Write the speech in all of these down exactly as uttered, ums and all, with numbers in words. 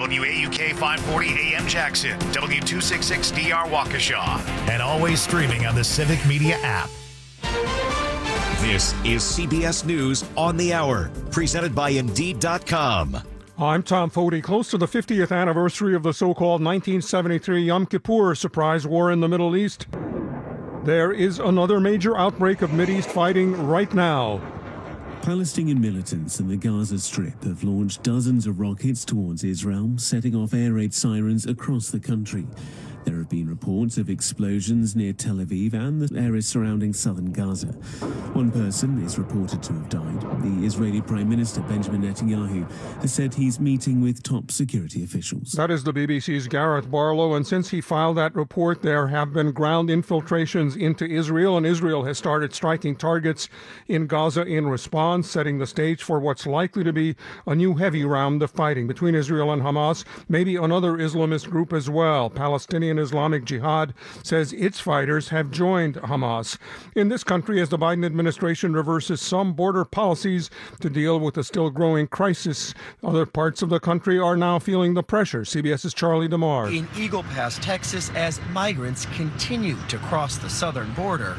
W A U K five forty A M Jackson, W two sixty-six D R Waukesha, and always streaming on the Civic Media app. This is C B S News on the Hour, presented by Indeed dot com. I'm Tom Foti. Close to the fiftieth anniversary of the so-called nineteen seventy-three Yom Kippur surprise war in the Middle East, there is another major outbreak of Mideast fighting right now. Palestinian militants in the Gaza Strip have launched dozens of rockets towards Israel, setting off air raid sirens across the country. There have been reports of explosions near Tel Aviv and the areas surrounding southern Gaza. One person is reported to have died. The Israeli Prime Minister Benjamin Netanyahu has said he's meeting with top security officials. That is the B B C's Gareth Barlow, and since he filed that report, there have been ground infiltrations into Israel, and Israel has started striking targets in Gaza in response, setting the stage for what's likely to be a new heavy round of fighting between Israel and Hamas, maybe another Islamist group as well. Palestinian Islamic Jihad says its fighters have joined Hamas. In this country, as the Biden administration reverses some border policies to deal with the still growing crisis, other parts of the country are now feeling the pressure. CBS's Charlie DeMar. In Eagle Pass, Texas, as migrants continue to cross the southern border.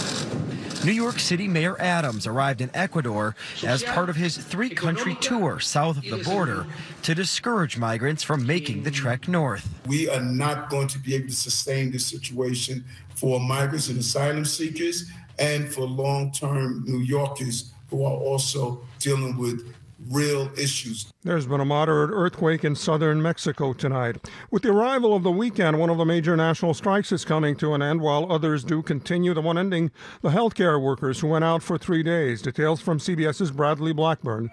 New York City Mayor Adams arrived in Ecuador as part of his three-country tour south of the border to discourage migrants from making the trek north. We are not going to be able to sustain this situation for migrants and asylum seekers and for long-term New Yorkers who are also dealing with real issues. There's been a moderate earthquake in southern Mexico tonight. With the arrival of the weekend, one of the major national strikes is coming to an end, while others do continue. The one ending, the healthcare workers who went out for three days. Details from CBS's Bradley Blackburn.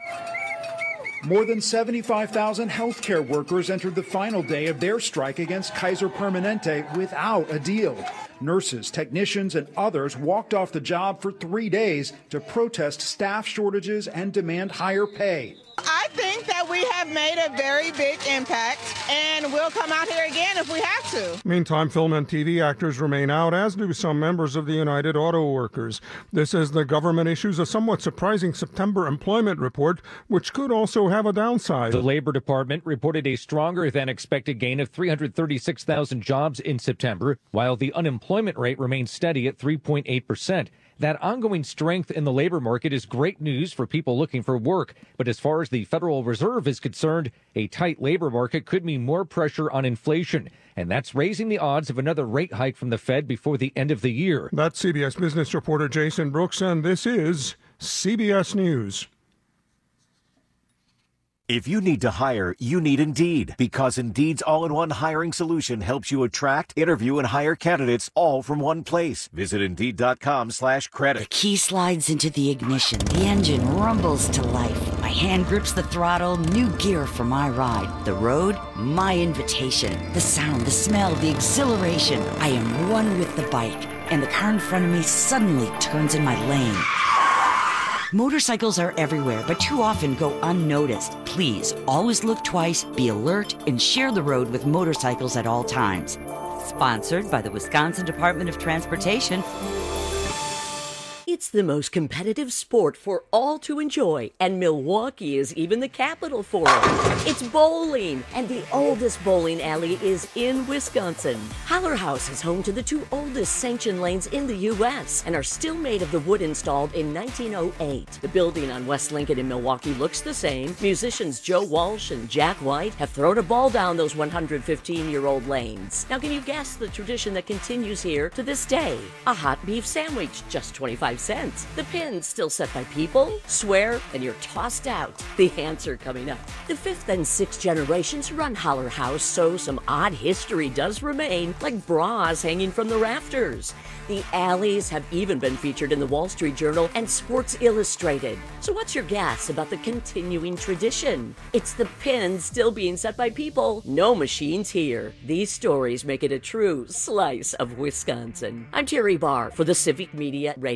More than seventy-five thousand healthcare workers entered the final day of their strike against Kaiser Permanente without a deal. Nurses, technicians, and others walked off the job for three days to protest staff shortages and demand higher pay. I think that we have made a very big impact, and we'll come out here again if we have to. Meantime, film and T V actors remain out, as do some members of the United Auto Workers. This as the government issues a somewhat surprising September employment report, which could also have a downside. The Labor Department reported a stronger than expected gain of three hundred thirty-six thousand jobs in September, while the unemployment rate remains steady at three point eight percent. That ongoing strength in the labor market is great news for people looking for work. But as far as the Federal Reserve is concerned, a tight labor market could mean more pressure on inflation. And that's raising the odds of another rate hike from the Fed before the end of the year. That's C B S business reporter Jason Brooks, and this is C B S News. If you need to hire, you need Indeed, because Indeed's all-in-one hiring solution helps you attract, interview, and hire candidates all from one place. Visit Indeed.com slash credit. The key slides into the ignition. The engine rumbles to life. My hand grips the throttle. New gear for my ride. The road, my invitation. The sound, the smell, the exhilaration. I am one with the bike, and the car in front of me suddenly turns in my lane. Motorcycles are everywhere, but too often go unnoticed. Please, always look twice, be alert, and share the road with motorcycles at all times. Sponsored by the Wisconsin Department of Transportation. It's the most competitive sport for all to enjoy, and Milwaukee is even the capital for it. It's bowling, and the oldest bowling alley is in Wisconsin. Holler House is home to the two oldest sanctioned lanes in the U S and are still made of the wood installed in nineteen oh eight. The building on West Lincoln in Milwaukee looks the same. Musicians Joe Walsh and Jack White have thrown a ball down those one hundred fifteen-year-old lanes. Now, can you guess the tradition that continues here to this day? A hot beef sandwich, just twenty-five cents. The pin's still set by people. Swear, and you're tossed out. The answer coming up. The fifth and sixth generations run Holler House, so some odd history does remain, like bras hanging from the rafters. The alleys have even been featured in the Wall Street Journal and Sports Illustrated. So what's your guess about the continuing tradition? It's the pin still being set by people. No machines here. These stories make it a true slice of Wisconsin. I'm Terry Barr for the Civic Media Radio Network.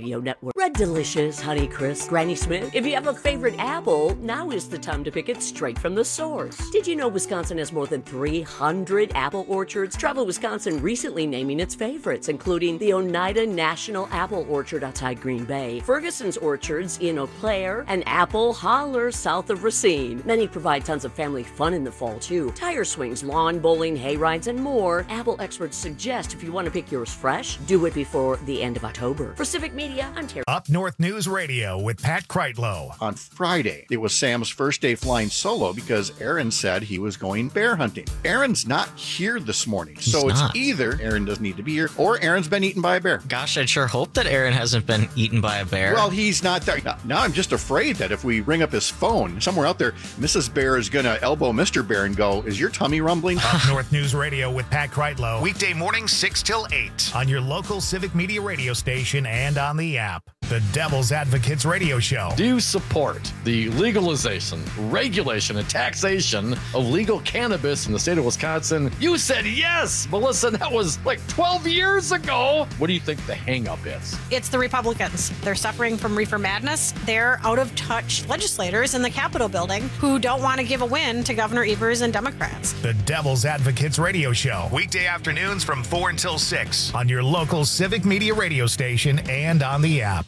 Network. Red Delicious, Honey Crisp, Granny Smith. If you have a favorite apple, now is the time to pick it straight from the source. Did you know Wisconsin has more than three hundred apple orchards? Travel Wisconsin recently naming its favorites, including the Oneida National Apple Orchard outside Green Bay, Ferguson's Orchards in Eau Claire, and Apple Holler south of Racine. Many provide tons of family fun in the fall, too. Tire swings, lawn bowling, hay rides, and more. Apple experts suggest if you want to pick yours fresh, do it before the end of October. For Civic Media, I'm Terry. Up North News Radio with Pat Kreitlow. On Friday, it was Sam's first day flying solo because Aaron said he was going bear hunting. Aaron's not here this morning, He's so it's not. either Aaron doesn't need to be here or Aaron's been eaten by a bear. Gosh, I'd sure hope that Aaron hasn't been eaten by a bear. Well, he's not there. Now, now I'm just afraid that if we ring up his phone, somewhere out there, Missus Bear is going to elbow Mister Bear and go, is your tummy rumbling? Up North News Radio with Pat Kreitlow. Weekday mornings six till eight on your local Civic Media radio station and on the app. The Devil's Advocates Radio Show. Do you support the legalization, regulation, and taxation of legal cannabis in the state of Wisconsin? You said yes, Melissa. That was like twelve years ago. What do you think the hang-up is? It's the Republicans. They're suffering from reefer madness. They're out-of-touch legislators in the Capitol building who don't want to give a win to Governor Evers and Democrats. The Devil's Advocates Radio Show. Weekday afternoons from four until six on your local Civic Media radio station and on the app.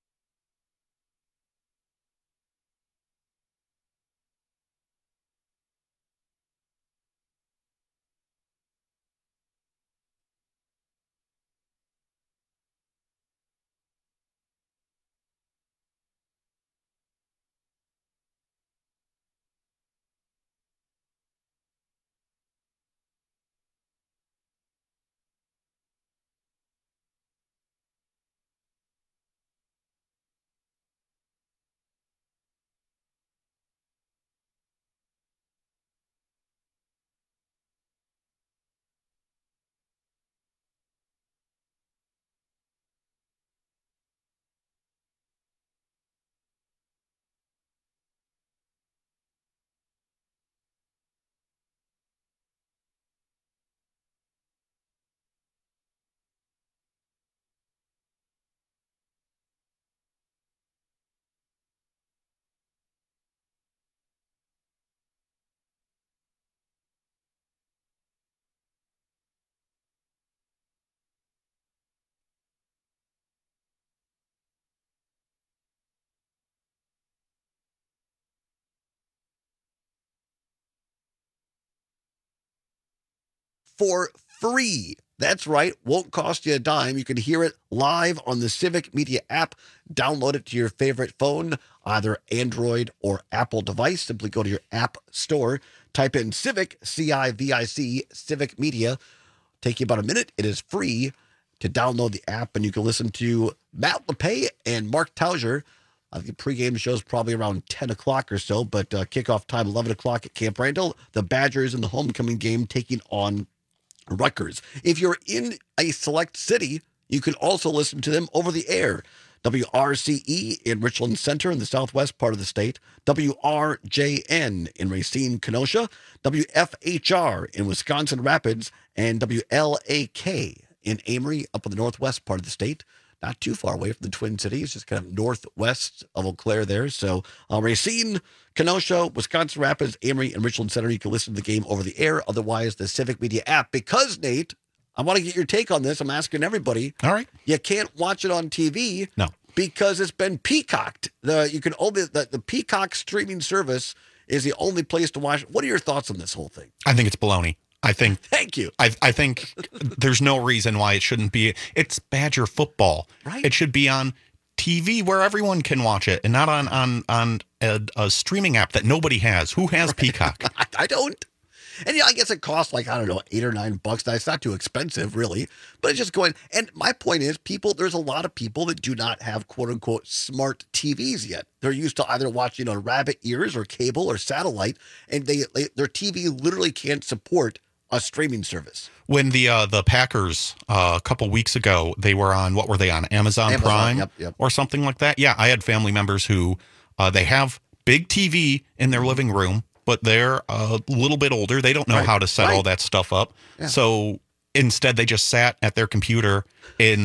For free. That's right. Won't cost you a dime. You can hear it live on the Civic Media app. Download it to your favorite phone, either Android or Apple device. Simply go to your app store, type in Civic, C I V I C, Civic Media. Take you about a minute. It is free to download the app, and you can listen to Matt LePay and Mark Tauser. I think the pregame show is probably around ten o'clock or so, but uh, kickoff time eleven o'clock at Camp Randall. The Badgers in the homecoming game taking on Rutgers. If you're in a select city, you can also listen to them over the air. W R C E in Richland Center in the southwest part of the state, W R J N in Racine, Kenosha, W F H R in Wisconsin Rapids, and W L A K in Amory up in the northwest part of the state. Not too far away from the Twin Cities, just kind of northwest of Eau Claire there. So uh, Racine, Kenosha, Wisconsin Rapids, Amory, and Richland Center. You can listen to the game over the air. Otherwise, the Civic Media app. Because, Nate, I want to get your take on this. I'm asking everybody. All right. You can't watch it on T V. No. Because it's been peacocked. The you can only the, the Peacock streaming service is the only place to watch. What are your thoughts on this whole thing? I think it's baloney. I think. Thank you. I I think there's no reason why it shouldn't be. It's Badger football. Right. It should be on T V where everyone can watch it, and not on on on a, a streaming app that nobody has. Who has Peacock? I, I don't. And yeah, I guess it costs like, I don't know, eight or nine bucks. Now, it's not too expensive, really. But it's just going. And my point is, people, there's a lot of people that do not have quote unquote smart T Vs yet. They're used to either watching on rabbit ears or cable or satellite, and they, they their T V literally can't support a streaming service. When the uh, the Packers uh, a couple weeks ago, they were on, what were they on, Amazon, Amazon Prime yep, yep. or something like that? Yeah, I had family members who uh, they have big T V in their living room, but they're a little bit older. They don't know Right. how to set Right. all that stuff up. Yeah. So instead, they just sat at their computer in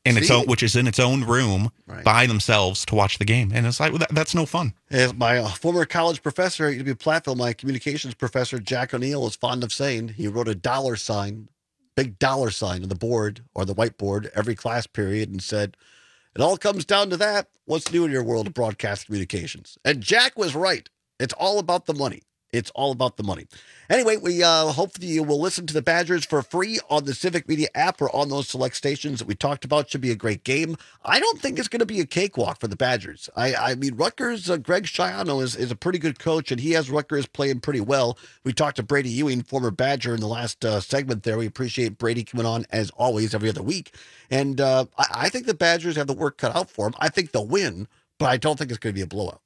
in its See? own, which is in its own room Right. by themselves to watch the game, and it's like that, that's no fun. As my uh, former college professor at U W Platteville, my communications professor, Jack O'Neill, is fond of saying, he wrote a dollar sign, big dollar sign on the board or the whiteboard every class period and said, it all comes down to that. What's new in your world of broadcast communications? And Jack was right. It's all about the money. It's all about the money. Anyway, we uh, hopefully you will listen to the Badgers for free on the Civic Media app or on those select stations that we talked about. Should be a great game. I don't think it's going to be a cakewalk for the Badgers. I, I mean, Rutgers, uh, Greg Schiano is, is a pretty good coach, and he has Rutgers playing pretty well. We talked to Brady Ewing, former Badger, in the last uh, segment there. We appreciate Brady coming on, as always, every other week. And uh, I, I think the Badgers have the work cut out for them. I think they'll win, but I don't think it's going to be a blowout.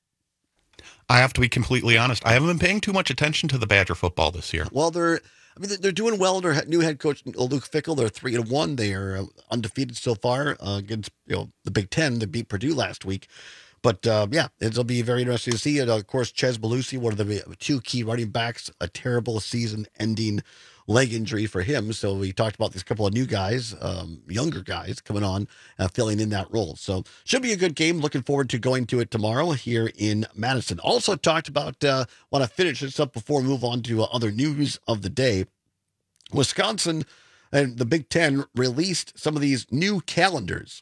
I have to be completely honest. I haven't been paying too much attention to the Badger football this year. Well, they're, I mean, they're doing well. Their new head coach, Luke Fickell, they're three and one. They are undefeated so far uh, against you know the Big Ten. They beat Purdue last week. But uh, yeah, it'll be very interesting to see. And of course, Ches Belusi, one of the two key running backs, a terrible season-ending leg injury for him. So we talked about these couple of new guys, um, younger guys coming on, uh, filling in that role. So should be a good game. Looking forward to going to it tomorrow here in Madison. Also talked about, uh, want to finish this up before we move on to uh, other news of the day. Wisconsin and the Big Ten released some of these new calendars.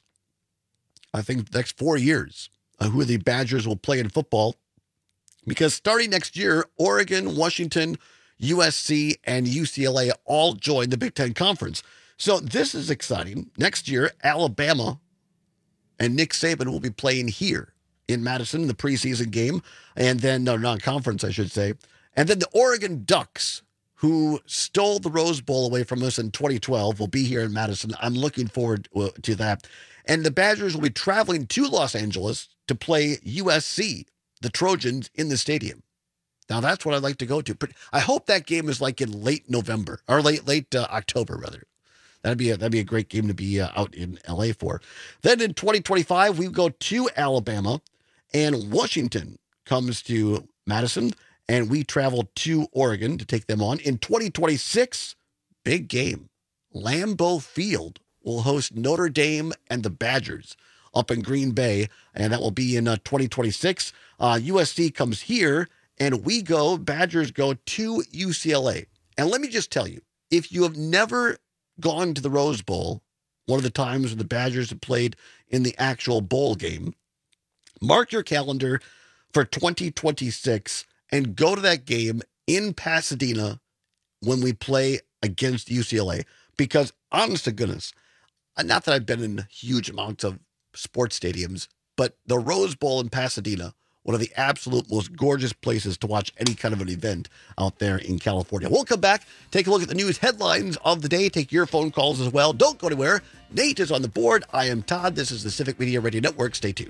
I think the next four years, uh, who the Badgers will play in football. Because starting next year, Oregon, Washington, U S C, and U C L A all join the Big Ten Conference. So this is exciting. Next year, Alabama and Nick Saban will be playing here in Madison in the preseason game, and then, no, non-conference, I should say. And then the Oregon Ducks, who stole the Rose Bowl away from us in twenty twelve, will be here in Madison. I'm looking forward to that. And the Badgers will be traveling to Los Angeles to play U S C, the Trojans, in the stadium. Now, that's what I'd like to go to. But I hope that game is like in late November, or late late uh, October, rather. That'd be a, that'd be a great game to be uh, out in L A for. Then in twenty twenty-five, we go to Alabama, and Washington comes to Madison, and we travel to Oregon to take them on. In twenty twenty-six, big game. Lambeau Field will host Notre Dame and the Badgers up in Green Bay, and that will be in uh, twenty twenty-six. Uh, U S C comes here, and we go, Badgers go to U C L A. And let me just tell you, if you have never gone to the Rose Bowl, one of the times when the Badgers have played in the actual bowl game, mark your calendar for twenty twenty-six and go to that game in Pasadena when we play against U C L A. Because, honest to goodness, not that I've been in huge amounts of sports stadiums, but the Rose Bowl in Pasadena, one of the absolute most gorgeous places to watch any kind of an event out there in California. We'll come back, take a look at the news headlines of the day, take your phone calls as well. Don't go anywhere. Nate is on the board. I am Todd. This is the Civic Media Radio Network. Stay tuned.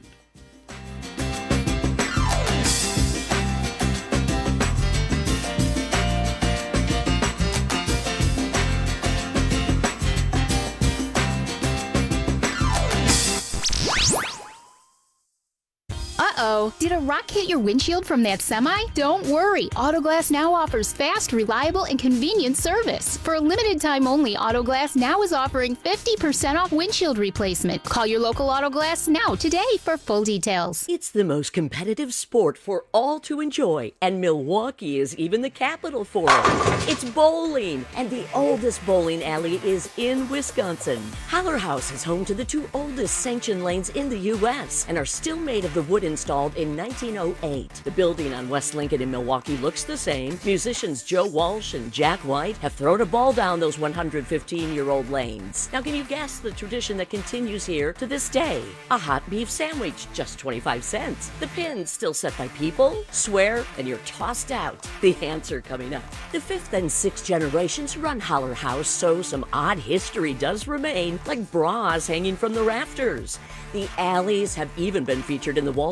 Uh-oh, did a rock hit your windshield from that semi? Don't worry, Autoglass Now offers fast, reliable, and convenient service. For a limited time only, Autoglass Now is offering fifty percent off windshield replacement. Call your local Autoglass Now today for full details. It's the most competitive sport for all to enjoy, and Milwaukee is even the capital for it. It's bowling, and the oldest bowling alley is in Wisconsin. Holler House is home to the two oldest sanctioned lanes in the U S and are still made of the wood installed in nineteen oh eight. The building on West Lincoln in Milwaukee looks the same. Musicians Joe Walsh and Jack White have thrown a ball down those one hundred fifteen-year-old lanes. Now, can you guess the tradition that continues here to this day? A hot beef sandwich, just twenty-five cents. The pins still set by people, swear, and you're tossed out. The answer coming up. The fifth and sixth generations run Holler House, so some odd history does remain, like bras hanging from the rafters. The alleys have even been featured in the Wall Street Journal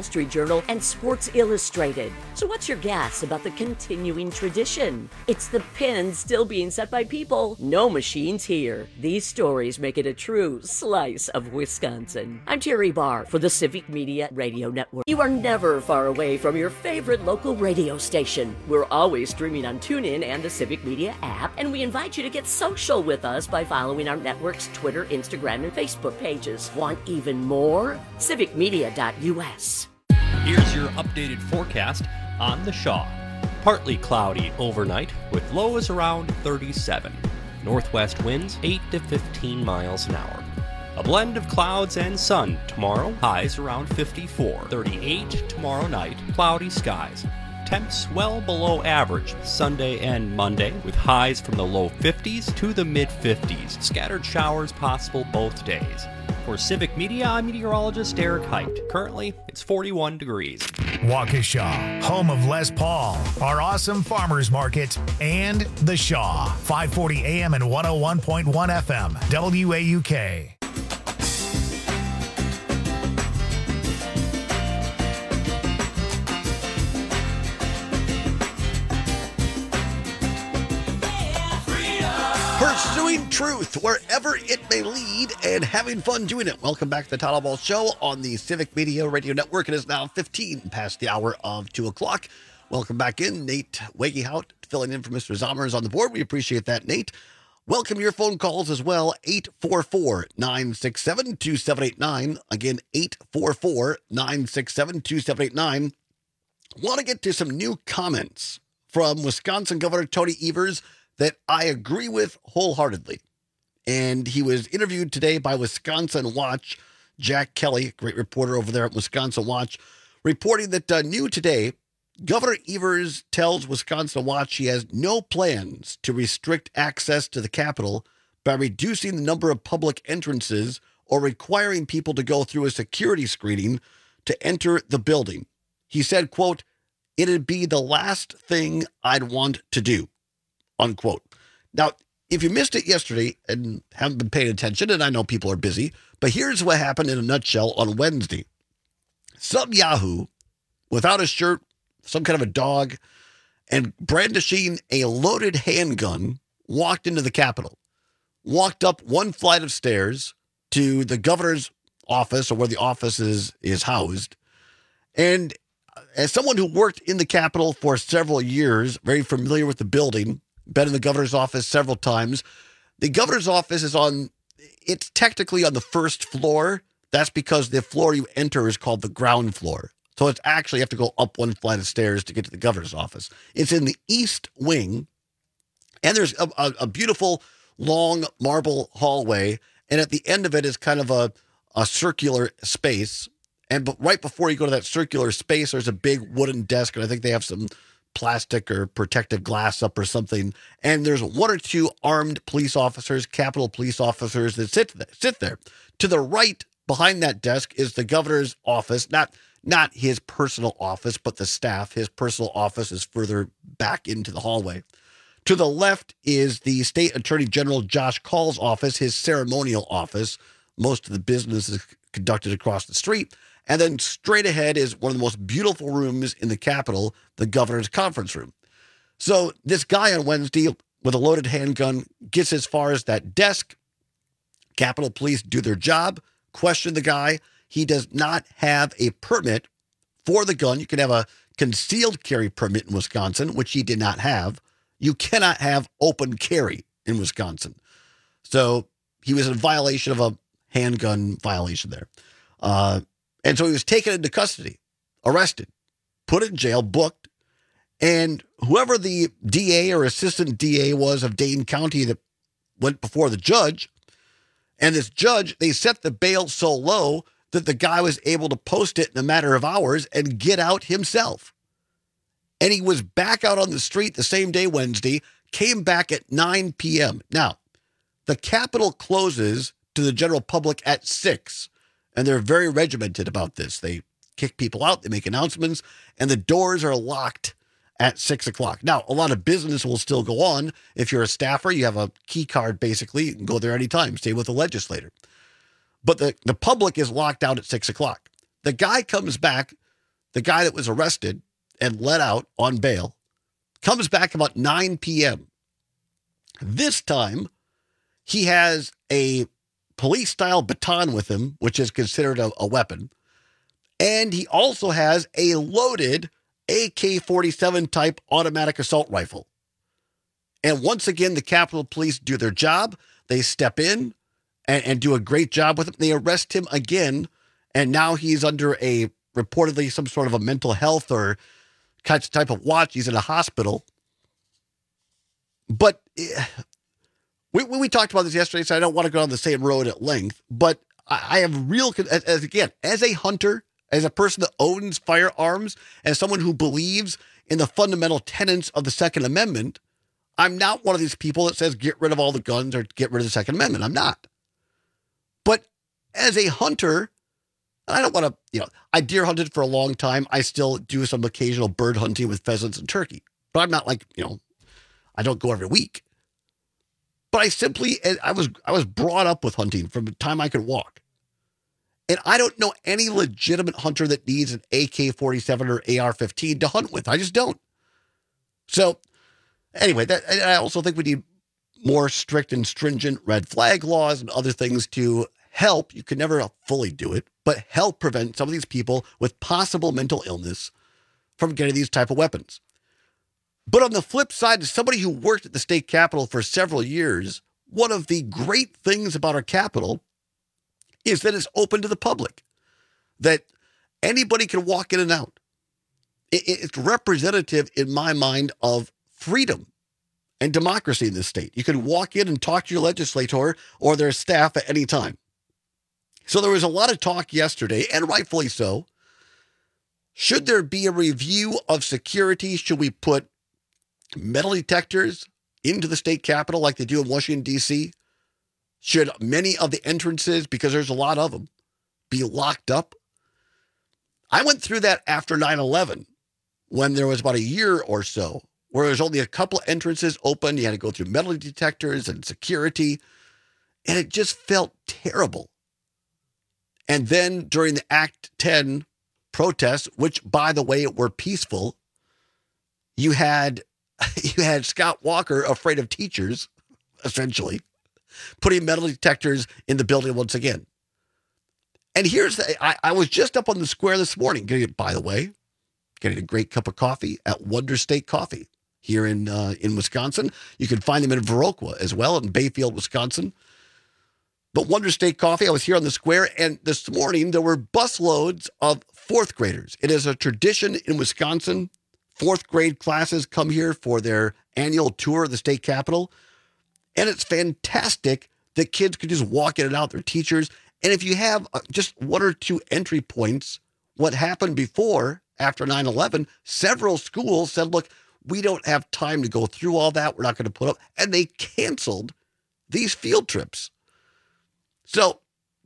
Journal, and Sports Illustrated. So what's your guess about the continuing tradition? It's the pins still being set by people. No machines here. These stories make it a true slice of Wisconsin. I'm Terry Barr for the Civic Media Radio Network. You are never far away from your favorite local radio station. We're always streaming on TuneIn and the Civic Media app, and we invite you to get social with us by following our network's Twitter, Instagram, and Facebook pages. Want even more? civic media dot u s. Here's your updated forecast on the Shaw. Partly cloudy overnight with lows around thirty-seven. Northwest winds eight to fifteen miles an hour. A blend of clouds and sun tomorrow, highs around fifty-four. thirty-eight tomorrow night, cloudy skies. Temps well below average Sunday and Monday, with highs from the low fifties to the mid fifties. Scattered showers possible both days. For Civic Media, I'm meteorologist Eric Height. Currently, it's forty-one degrees. Waukesha, home of Les Paul, our awesome farmers market, and The Shaw, five forty A M and one oh one point one F M, W A U K. Pursuing truth wherever it may lead and having fun doing it. Welcome back to the Todd Ball Show on the Civic Media Radio Network. It is now fifteen past the hour of two o'clock. Welcome back in. Nate Wagehout filling in for Mister Zommers on the board. We appreciate that, Nate. Welcome your phone calls as well. eight four four, nine six seven, two seven eight nine. Again, eight four four, nine six seven, two seven eight nine. Want to get to some new comments from Wisconsin Governor Tony Evers that I agree with wholeheartedly. And he was interviewed today by Wisconsin Watch. Jack Kelly, great reporter over there at Wisconsin Watch, reporting that uh, new today, Governor Evers tells Wisconsin Watch he has no plans to restrict access to the Capitol by reducing the number of public entrances or requiring people to go through a security screening to enter the building. He said, quote, "It'd be the last thing I'd want to do," unquote. Now, if you missed it yesterday and haven't been paying attention, and I know people are busy, but here's what happened in a nutshell on Wednesday. Some Yahoo, without a shirt, some kind of a dog, and brandishing a loaded handgun, walked into the Capitol, walked up one flight of stairs to the governor's office, or where the office is, is housed. And as someone who worked in the Capitol for several years, very familiar with the building, been in the governor's office several times. The governor's office is on, it's technically on the first floor. That's because the floor you enter is called the ground floor. So it's actually, you have to go up one flight of stairs to get to the governor's office. It's in the east wing, and there's a, a, a beautiful long marble hallway. And at the end of it is kind of a, a circular space. And but right before you go to that circular space, there's a big wooden desk, and I think they have some plastic or protective glass up or something. And there's one or two armed police officers, Capitol police officers that sit there, sit there. To the right behind that desk is the governor's office, not not his personal office, but the staff. His personal office is further back into the hallway. To the left is the State Attorney General Josh Kaul's office, his ceremonial office. Most of the business is conducted across the street. And then straight ahead is one of the most beautiful rooms in the Capitol, the governor's conference room. So this guy on Wednesday with a loaded handgun gets as far as that desk. Capitol Police do their job, question the guy. He does not have a permit for the gun. You can have a concealed carry permit in Wisconsin, which he did not have. You cannot have open carry in Wisconsin. So he was in violation of a handgun violation there. Uh, And so he was taken into custody, arrested, put in jail, booked, and whoever the D A or assistant D A was of Dane County that went before the judge, and this judge, they set the bail so low that the guy was able to post it in a matter of hours and get out himself. And he was back out on the street the same day, Wednesday, came back at nine p.m. Now, the Capitol closes to the general public at six. And they're very regimented about this. They kick people out, they make announcements, and the doors are locked at six o'clock. Now, a lot of business will still go on. If you're a staffer, you have a key card, basically. You can go there anytime, stay with the legislator. But the, the public is locked out at six o'clock. The guy comes back. the guy that was arrested and let out on bail, comes back about nine p.m. This time, he has a police-style baton with him, which is considered a, a weapon. And he also has a loaded A K forty-seven type automatic assault rifle. And once again, the Capitol Police do their job. They step in and, and do a great job with him. They arrest him again. And now he's under a reportedly some sort of a mental health or type of watch. He's in a hospital. But we, we talked about this yesterday, so I don't want to go down the same road at length. But I, I have real, as, as again, as a hunter, as a person that owns firearms, as someone who believes in the fundamental tenets of the Second Amendment, I'm not one of these people that says get rid of all the guns or get rid of the Second Amendment. I'm not. But as a hunter, I don't want to, you know, I deer hunted for a long time. I still do some occasional bird hunting with pheasants and turkey. But I'm not like, you know, I don't go every week. But I simply, I was, I was brought up with hunting from the time I could walk. And I don't know any legitimate hunter that needs an A K forty-seven or A R fifteen to hunt with. I just don't. So anyway, that, and I also think we need more strict and stringent red flag laws and other things to help. You can never fully do it, but help prevent some of these people with possible mental illness from getting these type of weapons. But on the flip side, as somebody who worked at the state capitol for several years, one of the great things about our capitol is that it's open to the public, that anybody can walk in and out. It, it's representative, in my mind, of freedom and democracy in this state. You can walk in and talk to your legislator or their staff at any time. So there was a lot of talk yesterday, and rightfully so. Should there be a review of security? Should we put metal detectors into the state capitol like they do in Washington, D C? Should many of the entrances, because there's a lot of them, be locked up? I went through that after nine eleven, when there was about a year or so, where there was only a couple of entrances open. You had to go through metal detectors and security, and it just felt terrible. And then during the Act ten protests, which, by the way, were peaceful, you had you had Scott Walker afraid of teachers, essentially, putting metal detectors in the building once again. And here's the, I, I was just up on the square this morning, getting, by the way, getting a great cup of coffee at Wonder State Coffee here in uh, in Wisconsin. You can find them in Viroqua as well, in Bayfield, Wisconsin. But Wonder State Coffee, I was here on the square, and this morning there were busloads of fourth graders. It is a tradition in Wisconsin. Fourth grade classes come here for their annual tour of the state capitol. And it's fantastic that kids could just walk in and out, their teachers. And if you have just one or two entry points, what happened before, after nine eleven, several schools said, look, we don't have time to go through all that. We're not going to put up. And they canceled these field trips. So,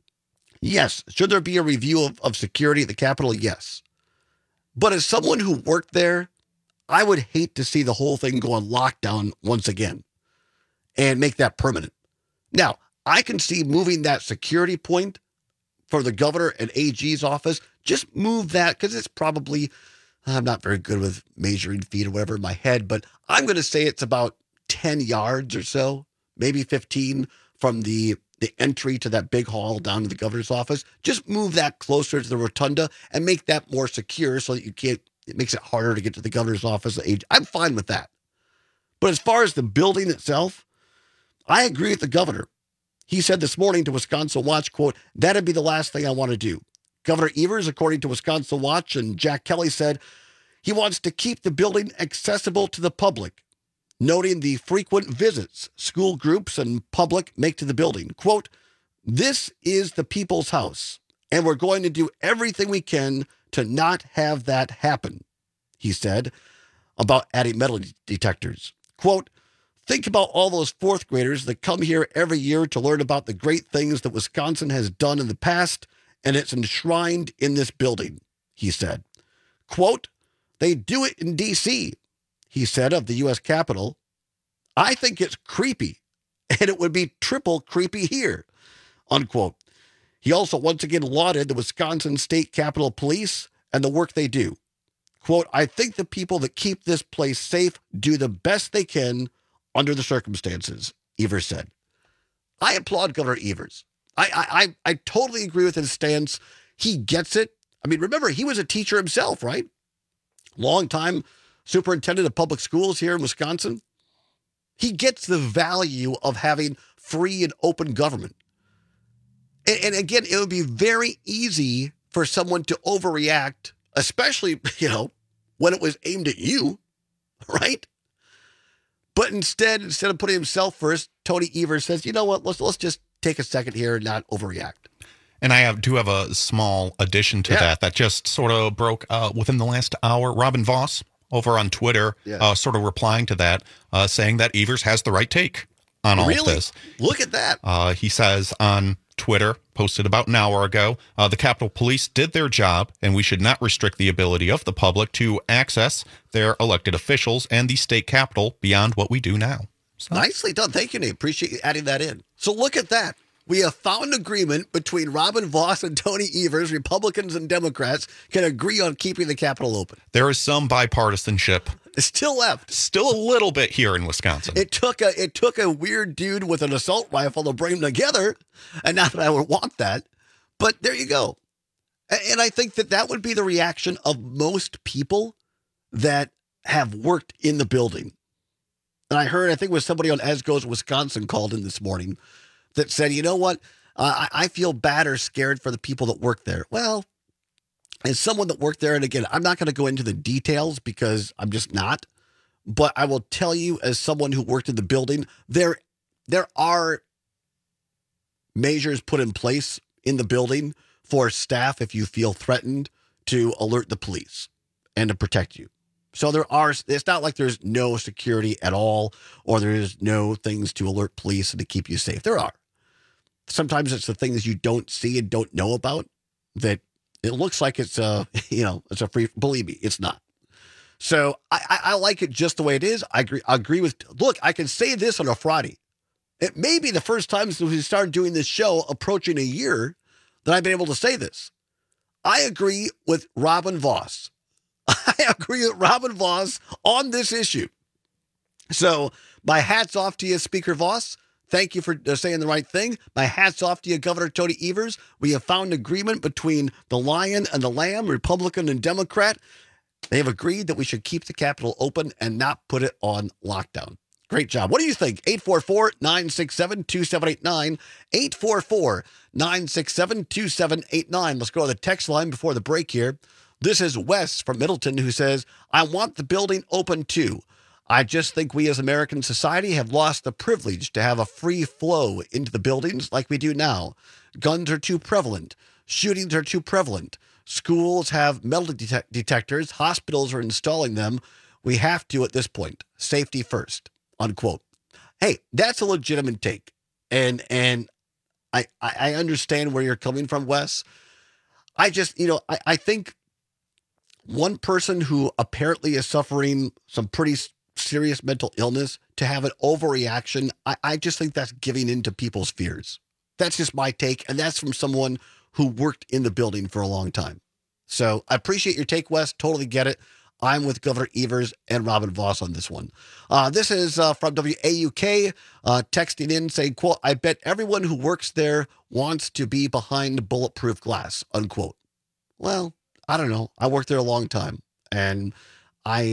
yes, should there be a review of, of security at the Capitol? Yes. But as someone who worked there, I would hate to see the whole thing go on lockdown once again and make that permanent. Now, I can see moving that security point for the governor and A G's office. Just move that, because it's probably, I'm not very good with measuring feet or whatever in my head, but I'm going to say it's about ten yards or so, maybe fifteen from the the entry to that big hall down to the governor's office. Just move that closer to the rotunda and make that more secure so that you can't, it makes it harder to get to the governor's office. I'm fine with that. But as far as the building itself, I agree with the governor. He said this morning to Wisconsin Watch, quote, that'd be the last thing I want to do. Governor Evers, according to Wisconsin Watch, and Jack Kelly said he wants to keep the building accessible to the public, noting the frequent visits school groups and public make to the building. Quote, this is the people's house, and we're going to do everything we can to not have that happen, he said about adding metal de- detectors. Quote, think about all those fourth graders that come here every year to learn about the great things that Wisconsin has done in the past, and it's enshrined in this building, he said. Quote, they do it in D C, he said of the U S Capitol. I think it's creepy, and it would be triple creepy here, unquote. He also once again lauded the Wisconsin State Capitol Police and the work they do. Quote, I think the people that keep this place safe do the best they can under the circumstances, Evers said. I applaud Governor Evers. I, I, I, I totally agree with his stance. He gets it. I mean, remember, he was a teacher himself, right? Longtime superintendent of public schools here in Wisconsin. He gets the value of having free and open government. And, and again, it would be very easy for someone to overreact, especially, you know, when it was aimed at you, right? But instead, instead of putting himself first, Tony Evers says, you know what, let's let's just take a second here and not overreact. And I have do have a small addition to yeah. that that just sort of broke uh, within the last hour. Robin Voss over on Twitter yeah. uh, sort of replying to that, uh, saying that Evers has the right take on all really? of this. Look at that. Uh, he says on Twitter, posted about an hour ago, uh, the Capitol Police did their job, and we should not restrict the ability of the public to access their elected officials and the state capitol beyond what we do now. So. Nicely done. Thank you, Nate. Appreciate you adding that in. So look at that. We have found agreement between Robin Voss and Tony Evers. Republicans and Democrats can agree on keeping the Capitol open. There is some bipartisanship. It's still left. Still a little bit here in Wisconsin. It took a it took a weird dude with an assault rifle to bring them together, and not that I would want that, but there you go. And I think that that would be the reaction of most people that have worked in the building. And I heard, I think it was somebody on As Goes Wisconsin called in this morning that said, you know what, uh, I, I feel bad or scared for the people that work there. Well, as someone that worked there, and again, I'm not going to go into the details because I'm just not, but I will tell you as someone who worked in the building, there, there are measures put in place in the building for staff if you feel threatened to alert the police and to protect you. So there are, it's not like there's no security at all, or there's no things to alert police and to keep you safe. There are. Sometimes it's the things you don't see and don't know about that it looks like it's a, you know, it's a free, believe me, it's not. So I, I, I like it just the way it is. I agree, I agree with, look, I can say this on a Friday. It may be the first time since we started doing this show approaching a year that I've been able to say this. I agree with Robin Voss. I agree with Robin Voss on this issue. So my hat's off to you, Speaker Voss. Thank you for saying the right thing. My hat's off to you, Governor Tony Evers. We have found agreement between the lion and the lamb, Republican and Democrat. They have agreed that we should keep the Capitol open and not put it on lockdown. Great job. What do you think? eight four four, nine six seven, two seven eight nine. eight four four, nine six seven, two seven eight nine. Let's go to the text line before the break here. This is Wes from Middleton who says, I want the building open too. I just think we as American society have lost the privilege to have a free flow into the buildings like we do now. Guns are too prevalent. Shootings are too prevalent. Schools have metal detect- detectors. Hospitals are installing them. We have to at this point. Safety first, unquote. Hey, that's a legitimate take. And and I, I understand where you're coming from, Wes. I just, you know, I, I think one person who apparently is suffering some pretty serious mental illness to have an overreaction, I, I just think that's giving in to people's fears. That's just my take, and that's from someone who worked in the building for a long time. So I appreciate your take, Wes. Totally get it. I'm with Governor Evers and Robin Voss on this one. Uh, this is uh, from W A U K, uh, texting in saying, quote, I bet everyone who works there wants to be behind bulletproof glass, unquote. Well, I don't know. I worked there a long time, and I,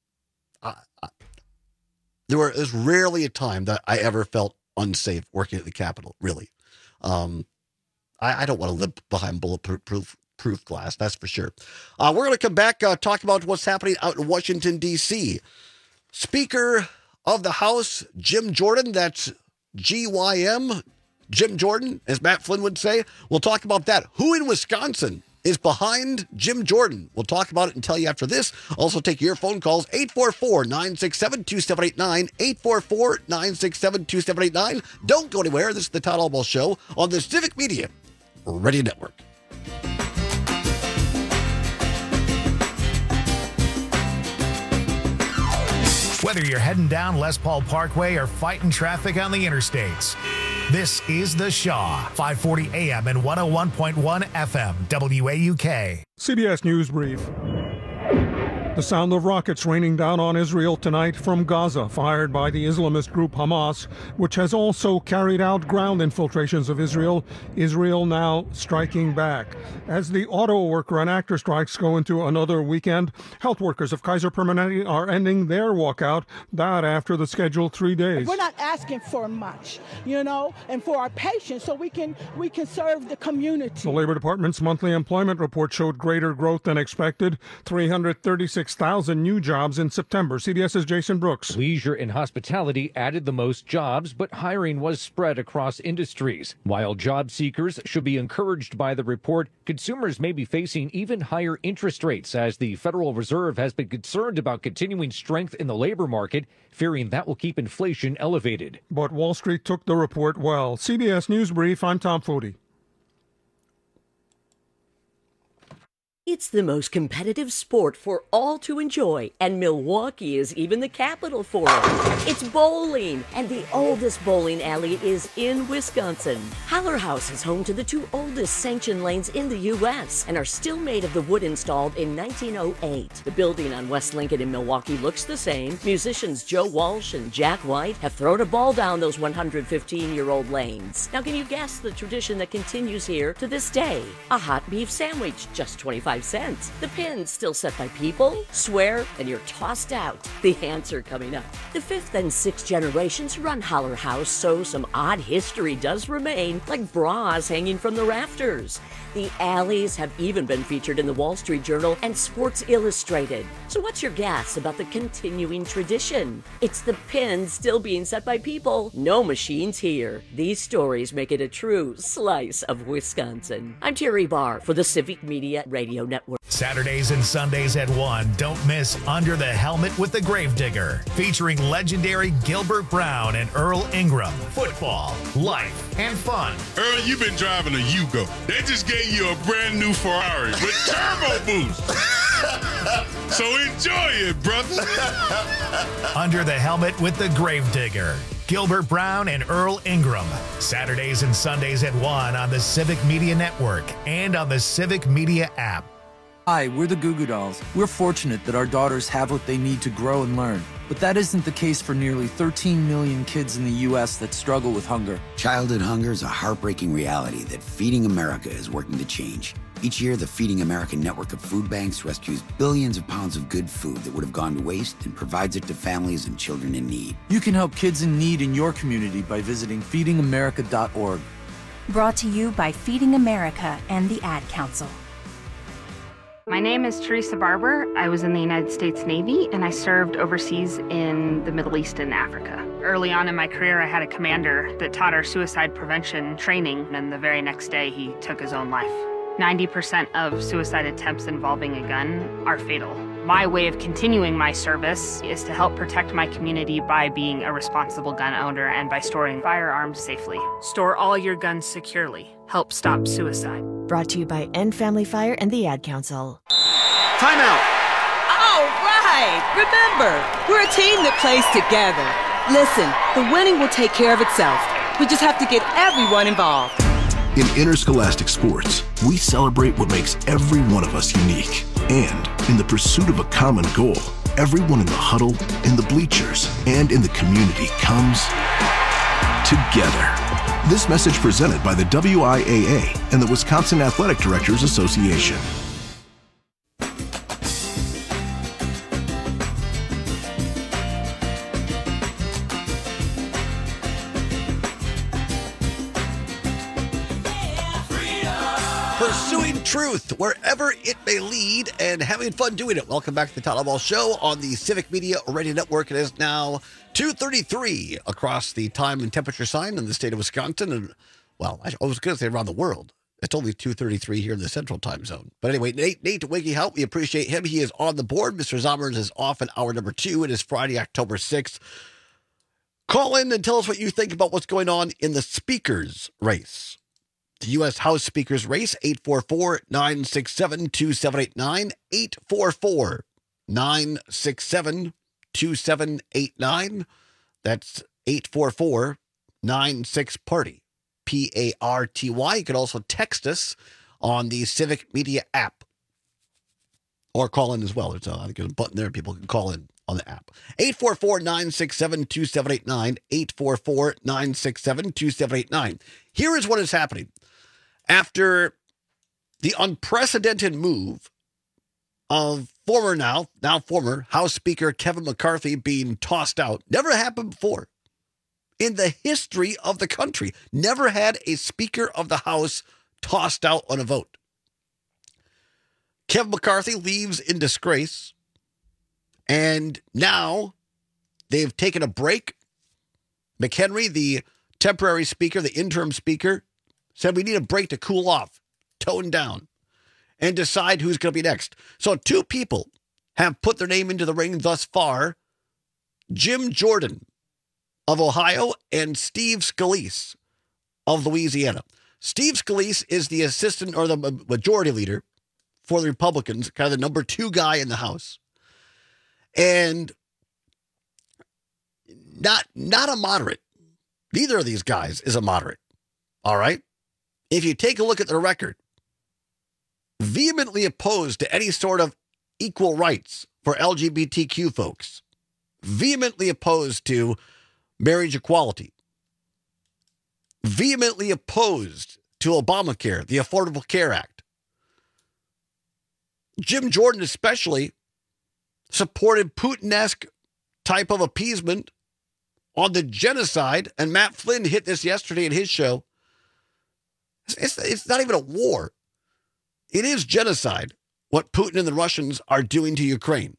I, I there were there's rarely a time that I ever felt unsafe working at the Capitol. Really, um, I, I don't want to live behind bulletproof proof glass. That's for sure. Uh, we're going to come back uh, talk about what's happening out in Washington D C. Speaker of the House Jim Jordan. That's G Y M. Jim Jordan, as Matt Flynn would say. We'll talk about that. Who in Wisconsin is behind Jim Jordan? We'll talk about it and tell you after this. Also take your phone calls, eight four four, nine six seven, two seven eight nine, eight four four, nine six seven, two seven eight nine. Don't go anywhere. This is the Todd Albaugh Show on the Civic Media Radio Network. Whether you're heading down Les Paul Parkway or fighting traffic on the interstates, this is The Shaw, five forty A M and one oh one point one F M, W A U K. C B S News Brief. The sound of rockets raining down on Israel tonight from Gaza, fired by the Islamist group Hamas, which has also carried out ground infiltrations of Israel. Israel now striking back. As the auto worker and actor strikes go into another weekend, health workers of Kaiser Permanente are ending their walkout, that after the scheduled three days. We're not asking for much, you know, and for our patients so we can we can serve the community. The Labor Department's monthly employment report showed greater growth than expected, three hundred thirty-six thousand new jobs in September. CBS's Jason Brooks. Leisure and hospitality added the most jobs, but hiring was spread across industries. While job seekers should be encouraged by the report, consumers may be facing even higher interest rates as the Federal Reserve has been concerned about continuing strength in the labor market, fearing that will keep inflation elevated. But Wall Street took the report well. C B S News Brief, I'm Tom Foti. It's the most competitive sport for all to enjoy, and Milwaukee is even the capital for it. It's bowling, and the oldest bowling alley is in Wisconsin. Haller House is home to the two oldest sanctioned lanes in the U S and are still made of the wood installed in nineteen oh eight. The building on West Lincoln in Milwaukee looks the same. Musicians Joe Walsh and Jack White have thrown a ball down those one hundred fifteen-year-old lanes. Now, can you guess the tradition that continues here to this day? A hot beef sandwich, just twenty-five cents. The pins still set by people, swear, and you're tossed out. The answer coming up. The fifth and sixth generations run Haller House, so some odd history does remain, like bras hanging from the rafters. The alleys have even been featured in the Wall Street Journal and Sports Illustrated. So what's your guess about the continuing tradition? It's the pins still being set by people. No machines here. These stories make it a true slice of Wisconsin. I'm Terry Barr for the Civic Media Radio Network. Saturdays and Sundays at one, don't miss Under the Helmet with the Gravedigger, featuring legendary Gilbert Brown and Earl Ingram. Football, life, and fun. Earl, you've been driving a Yugo. They just gave you a brand new Ferrari with turbo boost. So enjoy it, brother. Under the Helmet with the Gravedigger. Gilbert Brown and Earl Ingram. Saturdays and Sundays at one on the Civic Media Network and on the Civic Media app. Hi, we're the Goo Goo Dolls. We're fortunate that our daughters have what they need to grow and learn. But that isn't the case for nearly thirteen million kids in the U S that struggle with hunger. Childhood hunger is a heartbreaking reality that Feeding America is working to change. Each year, the Feeding America network of food banks rescues billions of pounds of good food that would have gone to waste and provides it to families and children in need. You can help kids in need in your community by visiting feeding america dot org. Brought to you by Feeding America and the Ad Council. My name is Teresa Barber. I was in the United States Navy and I served overseas in the Middle East and Africa. Early on in my career, I had a commander that taught our suicide prevention training, and the very next day he took his own life. ninety percent of suicide attempts involving a gun are fatal. My way of continuing my service is to help protect my community by being a responsible gun owner and by storing firearms safely. Store all your guns securely. Help stop suicide. Brought to you by End Family Fire and the Ad Council. Time out! All right! Remember, we're a team that plays together. Listen, the winning will take care of itself. We just have to get everyone involved. In interscholastic sports, we celebrate what makes every one of us unique. And in the pursuit of a common goal, everyone in the huddle, in the bleachers, and in the community comes together. This message presented by the W I A A and the Wisconsin Athletic Directors Association. Pursuing truth wherever it may lead and having fun doing it. Welcome back to the Tyler Ball Show on the Civic Media Radio Network. It is now two thirty-three across the time and temperature sign in the state of Wisconsin. And, well, I was going to say around the world. It's only two thirty-three here in the central time zone. But anyway, Nate, Nate Wiggy Help, we appreciate him. He is on the board. Mister Zommers is off in hour number two. It is Friday, October sixth. Call in and tell us what you think about what's going on in the speakers race. The U S House Speakers race, eight four four, nine six seven, two seven eight nine, eight four four, nine six seven, two seven eight nine. That's eight four four nine six party. P A R T Y. You can also text us on the Civic Media app. Or call in as well. There's a, I think there's a button there. People can call in on the app. eight four four nine six seven two seven eight nine. eight four four nine six seven two seven eight nine. Here is what is happening. After the unprecedented move of former now, now former House Speaker Kevin McCarthy being tossed out. Never happened before in the history of the country. Never had a Speaker of the House tossed out on a vote. Kevin McCarthy leaves in disgrace, and now they've taken a break. McHenry, the temporary speaker, the interim speaker, said we need a break to cool off, tone down, and decide who's going to be next. So two people have put their name into the ring thus far. Jim Jordan of Ohio and Steve Scalise of Louisiana. Steve Scalise is the assistant or the majority leader for the Republicans, kind of the number two guy in the House. And not, not a moderate. Neither of these guys is a moderate. All right? If you take a look at their record, vehemently opposed to any sort of equal rights for L G B T Q folks. Vehemently opposed to marriage equality. Vehemently opposed to Obamacare, the Affordable Care Act. Jim Jordan especially supported Putin-esque type of appeasement on the genocide, and Matt Flynn hit this yesterday in his show. It's, it's not even a war. It is genocide, what Putin and the Russians are doing to Ukraine.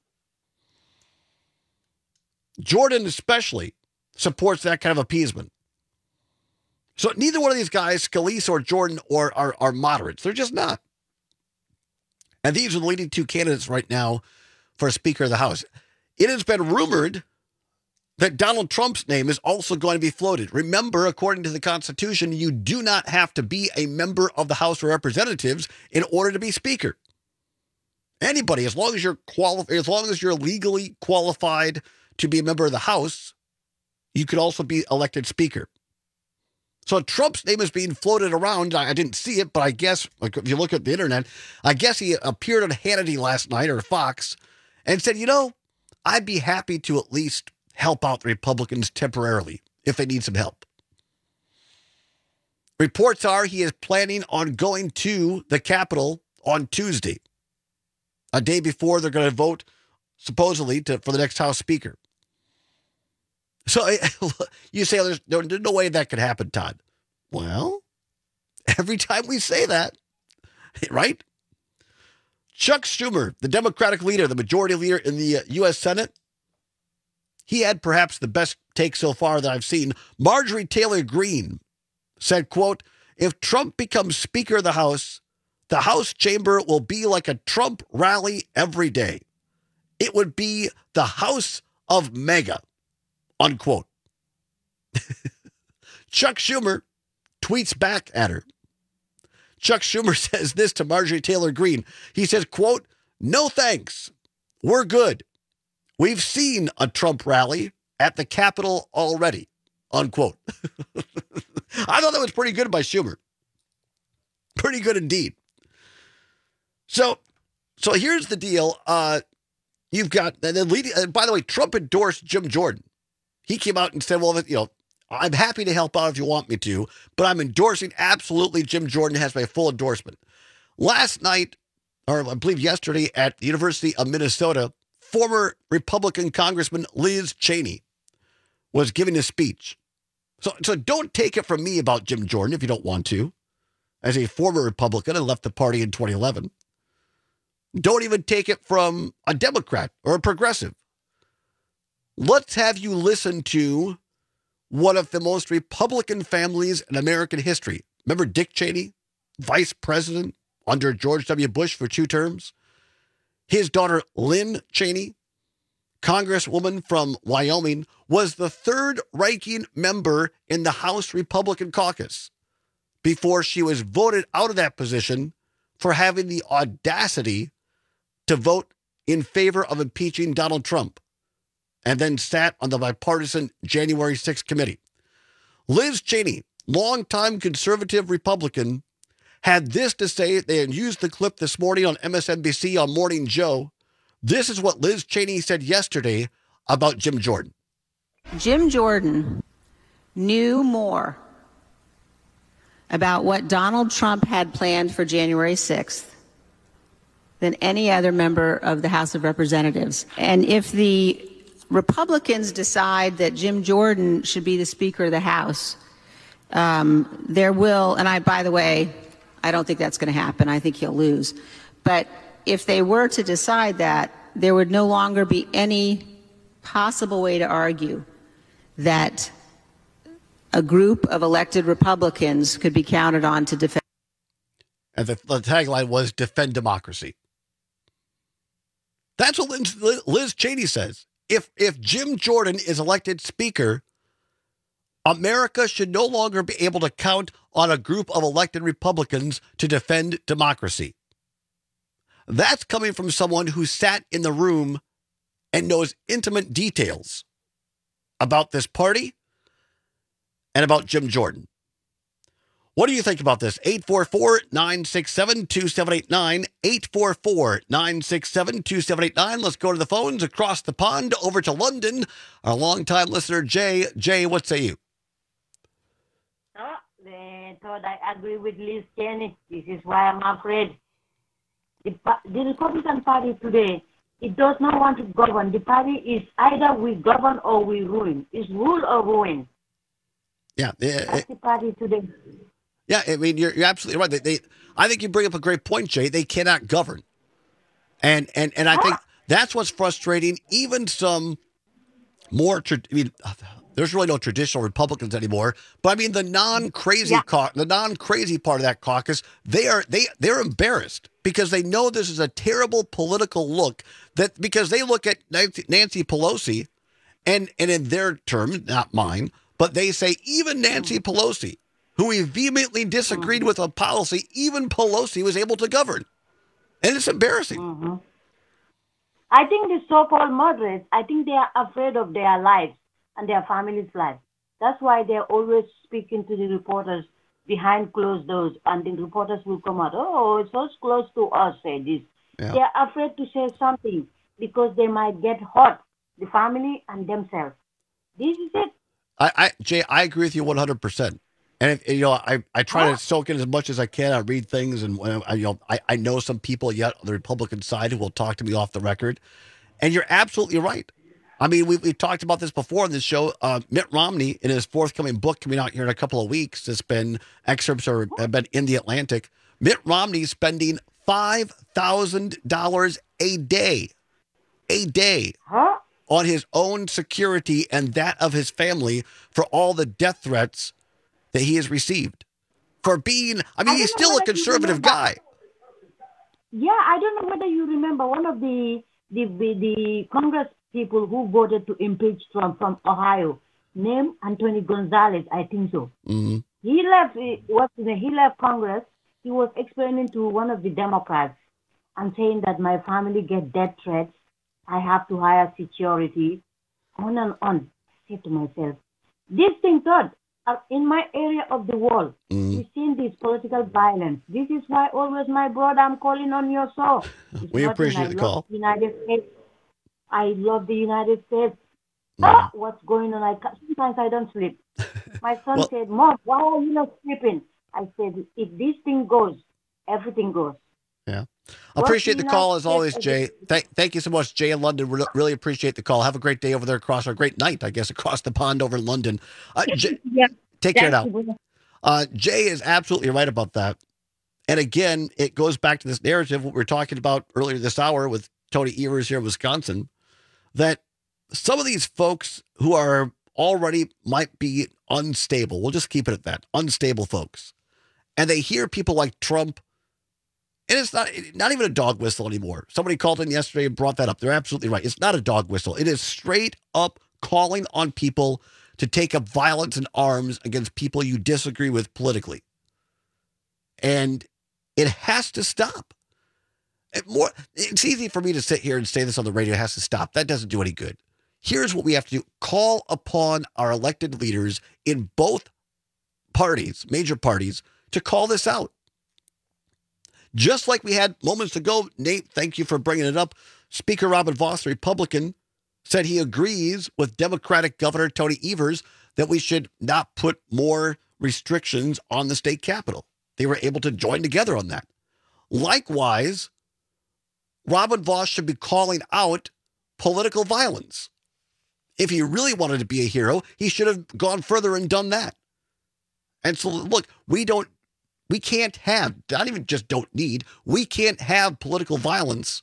Jordan especially supports that kind of appeasement. So neither one of these guys, Scalise or Jordan, or are, are moderates. They're just not. And these are the leading two candidates right now for Speaker of the House. It has been rumored that Donald Trump's name is also going to be floated. Remember, according to the Constitution, you do not have to be a member of the House of Representatives in order to be Speaker. Anybody, as long as you're quali- as long as you're legally qualified to be a member of the House, you could also be elected Speaker. So Trump's name is being floated around. I didn't see it, but I guess, like, if you look at the internet, I guess he appeared on Hannity last night, or Fox, and said, you know, I'd be happy to at least help out the Republicans temporarily if they need some help. Reports are he is planning on going to the Capitol on Tuesday, a day before they're going to vote, supposedly, to, for the next House Speaker. So you say there's no, there's no way that could happen, Todd. Well, every time we say that, right? Chuck Schumer, the Democratic leader, the majority leader in the U S Senate, he had perhaps the best take so far that I've seen. Marjorie Taylor Greene said, quote, if Trump becomes Speaker of the House, the House chamber will be like a Trump rally every day. It would be the House of Mega. Unquote. Chuck Schumer tweets back at her. Chuck Schumer says this to Marjorie Taylor Greene. He says, quote, no thanks. We're good. We've seen a Trump rally at the Capitol already. Unquote. I thought that was pretty good by Schumer. Pretty good indeed. So, so here's the deal. Uh, you've got, and then leading, and by the way, Trump endorsed Jim Jordan. He came out and said, well, you know, I'm happy to help out if you want me to, but I'm endorsing absolutely Jim Jordan has my full endorsement. Last night, or I believe yesterday, at the University of Minnesota, former Republican Congressman Liz Cheney was giving a speech. So, so don't take it from me about Jim Jordan if you don't want to. As a former Republican and left the party in twenty eleven. Don't even take it from a Democrat or a progressive. Let's have you listen to one of the most Republican families in American history. Remember Dick Cheney, vice president under George W. Bush for two terms? His daughter, Lynn Cheney, congresswoman from Wyoming, was the third ranking member in the House Republican caucus before she was voted out of that position for having the audacity to vote in favor of impeaching Donald Trump. and then sat on the bipartisan January sixth committee. Liz Cheney, longtime conservative Republican, had this to say. They had used the clip this morning on M S N B C on Morning Joe. This is what Liz Cheney said yesterday about Jim Jordan. Jim Jordan knew more about what Donald Trump had planned for January sixth than any other member of the House of Representatives. And if the Republicans decide that Jim Jordan should be the Speaker of the House, um, there will, and I, by the way, I don't think that's going to happen. I think he'll lose. But if they were to decide that, there would no longer be any possible way to argue that a group of elected Republicans could be counted on to defend. And the, the tagline was defend democracy. That's what Liz, Liz Cheney says. If, if Jim Jordan is elected Speaker, America should no longer be able to count on a group of elected Republicans to defend democracy. That's coming from someone who sat in the room and knows intimate details about this party and about Jim Jordan. What do you think about this? eight four four, nine six seven, two seven eight nine, eight four four, nine six seven, two seven eight nine. Let's go to the phones across the pond over to London. Our longtime listener, Jay. Jay, what say you? Oh, they thought I agree with Liz Cheney. This is why I'm afraid. The, the Republican Party today, it does not want to govern. The party is either we govern or we ruin. It's rule or ruin. Yeah. That's the party today. Yeah, I mean, you're, you're absolutely right. They, they, I think you bring up a great point, Jay. They cannot govern. And and and I think that's what's frustrating. Even some more, tra- I mean, there's really no traditional Republicans anymore. But I mean, the non-crazy yeah. cau- the non-crazy part of that caucus, they are they they're embarrassed because they know this is a terrible political look. That because they look at Nancy, Nancy Pelosi, and and in their terms, not mine, but they say even Nancy Pelosi, who we vehemently disagreed mm-hmm. with on policy, even Pelosi was able to govern. And it's embarrassing. Mm-hmm. I think the so-called moderates, I think they are afraid of their lives and their families' lives. That's why they're always speaking to the reporters behind closed doors, and the reporters will come out, oh, it's so close to us, say this. Yeah. They're afraid to say something because they might get hurt, the family and themselves. This is it. I, I Jay, I agree with you one hundred percent. And if, you know, I, I try to soak in as much as I can. I read things, and I, you know, I, I know some people yet on the Republican side who will talk to me off the record. And you're absolutely right. I mean, we we talked about this before on this show. Uh, Mitt Romney, in his forthcoming book coming out here in a couple of weeks, has been excerpts or have been in the Atlantic. Mitt Romney spending five thousand dollars a day, a day. Huh? On his own security and that of his family for all the death threats that he has received for being, I mean, I he's still a conservative guy. Yeah, I don't know whether you remember one of the the the, the Congress people who voted to impeach Trump from Ohio, named Anthony Gonzalez, I think so. Mm-hmm. He left, what, he left Congress. He was explaining to one of the Democrats and saying that my family get death threats. I have to hire security, on and on. I said to myself, this thing thought, uh, in my area of the world, mm. we've seen this political violence. This is why always, my brother, I'm calling on your soul. We appreciate the call. The United States. I love the United States. Mm. Ah, what's going on? I can't, sometimes I don't sleep. My son well, said, Mom, why are you not sleeping? I said, if this thing goes, everything goes. Yeah. I appreciate the call as always, Jay. Thank, thank you so much, Jay in London. Re- really appreciate the call. Have a great day over there across, or a great night, I guess, across the pond over in London. Uh, Jay, yeah. Take care now. Uh, Jay is absolutely right about that. And again, it goes back to this narrative, what we were talking about earlier this hour with Tony Evers here in Wisconsin, that some of these folks who are already might be unstable, we'll just keep it at that, unstable folks, and they hear people like Trump. And it's not not even a dog whistle anymore. Somebody called in yesterday and brought that up. They're absolutely right. It's not a dog whistle. It is straight up calling on people to take up violence and arms against people you disagree with politically. And it has to stop. It more, it's easy for me to sit here and say this on the radio. It has to stop. That doesn't do any good. Here's what we have to do. Call upon our elected leaders in both parties, major parties, to call this out. Just like we had moments ago, Nate, thank you for bringing it up. Speaker Robin Vos, the Republican, said he agrees with Democratic Governor Tony Evers that we should not put more restrictions on the state capitol. They were able to join together on that. Likewise, Robin Vos should be calling out political violence. If he really wanted to be a hero, he should have gone further and done that. And so, look, we don't, we can't have, not even just don't need, we can't have political violence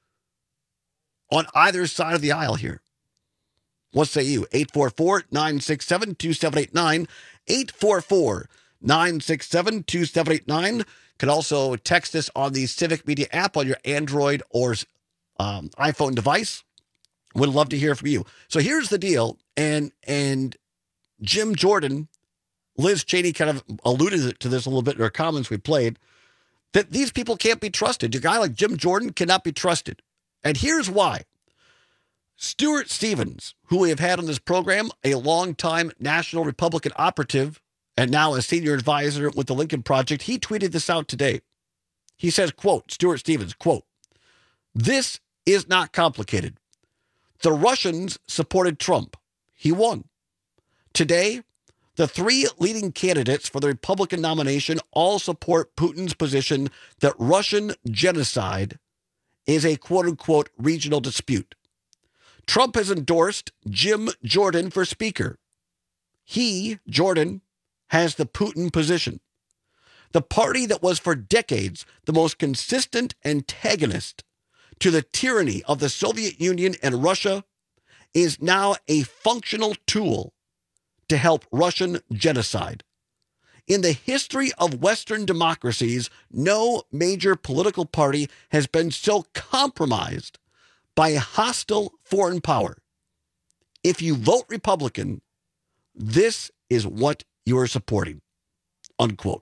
on either side of the aisle here. What say you? eight four four, nine six seven, two seven eight nine. eight four four, nine six seven, two seven eight nine. Could also text us on the Civic Media app on your Android or um, iPhone device. Would love to hear from you. So here's the deal. And, and Jim Jordan, Liz Cheney kind of alluded to this a little bit in her comments we played, that these people can't be trusted. A guy like Jim Jordan cannot be trusted. And here's why. Stuart Stevens, who we have had on this program, a longtime National Republican operative and now a senior advisor with the Lincoln Project, he tweeted this out today. He says, quote, Stuart Stevens, quote, "This is not complicated. The Russians supported Trump. He won. Today, the three leading candidates for the Republican nomination all support Putin's position that Russian genocide is a quote-unquote regional dispute. Trump has endorsed Jim Jordan for Speaker. He, Jordan, has the Putin position. The party that was for decades the most consistent antagonist to the tyranny of the Soviet Union and Russia is now a functional tool to help Russian genocide. In the history of Western democracies, no major political party has been so compromised by a hostile foreign power. If you vote Republican, this is what you are supporting." Unquote.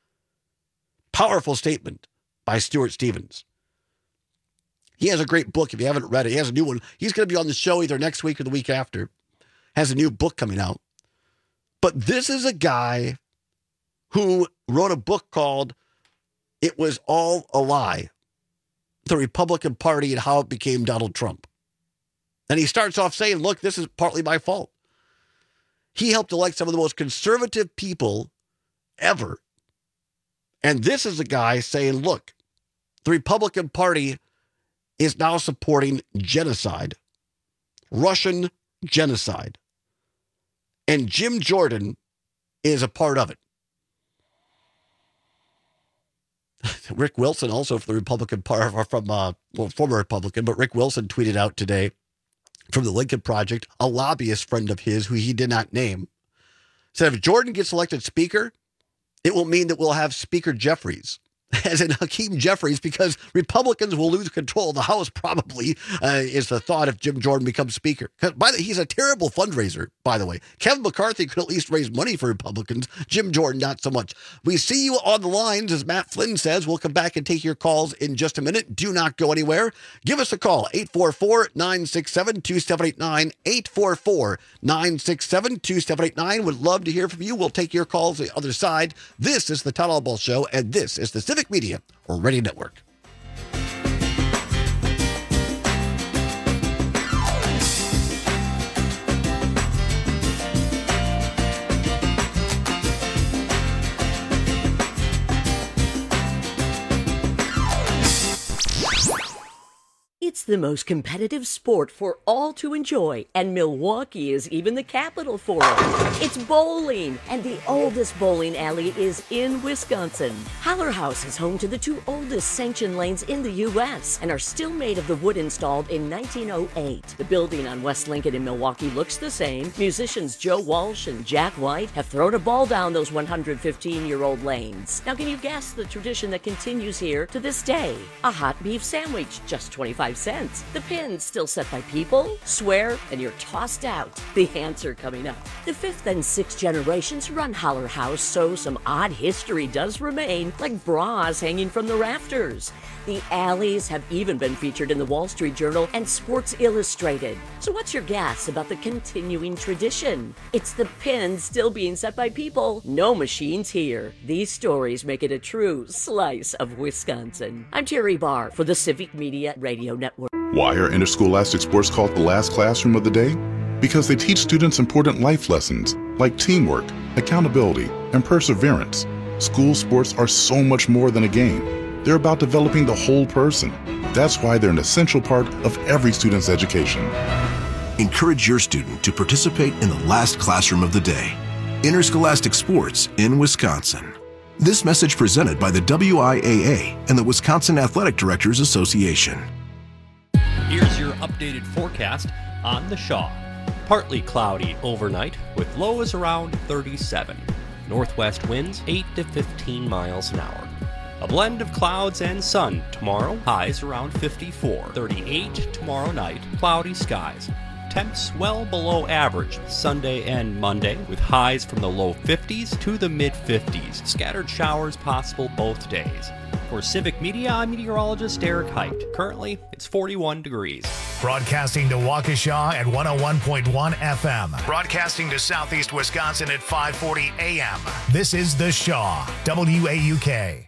Powerful statement by Stuart Stevens. He has a great book. If you haven't read it, he has a new one. He's going to be on the show either next week or the week after. Has a new book coming out. But this is a guy who wrote a book called It Was All a Lie, the Republican Party and How It Became Donald Trump. And he starts off saying, look, this is partly my fault. He helped elect some of the most conservative people ever. And this is a guy saying, look, the Republican Party is now supporting genocide, Russian genocide. And Jim Jordan is a part of it. Rick Wilson, also for the Republican Party, from uh, well, former Republican, but Rick Wilson tweeted out today from the Lincoln Project, a lobbyist friend of his who he did not name, said if Jordan gets elected Speaker, it will mean that we'll have Speaker Jeffries, as in Hakeem Jeffries, because Republicans will lose control of the House probably, uh, is the thought if Jim Jordan becomes Speaker. By the, he's a terrible fundraiser, by the way. Kevin McCarthy could at least raise money for Republicans. Jim Jordan, not so much. We see you on the lines, as Matt Flynn says. We'll come back and take your calls in just a minute. Do not go anywhere. Give us a call, eight four four, nine six seven, two seven eight nine, eight four four, nine six seven, two seven eight nine. Would love to hear from you. We'll take your calls the other side. This is the Todd Albaugh Show, and this is the Civic Media or Radio Network. It's the most competitive sport for all to enjoy, and Milwaukee is even the capital for it. It's bowling, and the oldest bowling alley is in Wisconsin. Haller House is home to the two oldest sanctioned lanes in the U S and are still made of the wood installed in nineteen oh eight. The building on West Lincoln in Milwaukee looks the same. Musicians Joe Walsh and Jack White have thrown a ball down those one hundred fifteen-year-old lanes. Now, can you guess the tradition that continues here to this day? A hot beef sandwich, just twenty-five cents. events. The pin's still set by people, swear, and you're tossed out. The answer coming up. The fifth and sixth generations run Holler House, so some odd history does remain, like bras hanging from the rafters. The alleys have even been featured in the Wall Street Journal and Sports Illustrated. So what's your guess about the continuing tradition? It's the pin still being set by people. No machines here. These stories make it a true slice of Wisconsin. I'm Terry Barr for the Civic Media Radio Network. Why are interscholastic sports called the last classroom of the day? Because they teach students important life lessons like teamwork, accountability, and perseverance. School sports are so much more than a game. They're about developing the whole person. That's why they're an essential part of every student's education. Encourage your student to participate in the last classroom of the day. Interscholastic sports in Wisconsin. This message presented by the W I A A and the Wisconsin Athletic Directors Association. Here's your updated forecast on the Shaw. Partly cloudy overnight with lows around thirty-seven. Northwest winds eight to fifteen miles an hour. A blend of clouds and sun tomorrow, highs around fifty-four. thirty-eight tomorrow night, cloudy skies. Temps well below average Sunday and Monday, with highs from the low fifties to the mid fifties. Scattered showers possible both days. For Civic Media, I'm meteorologist Derek Height. Currently, it's forty-one degrees. Broadcasting to Waukesha at one oh one point one F M. Broadcasting to Southeast Wisconsin at five forty A M. This is The Shaw, W A U K.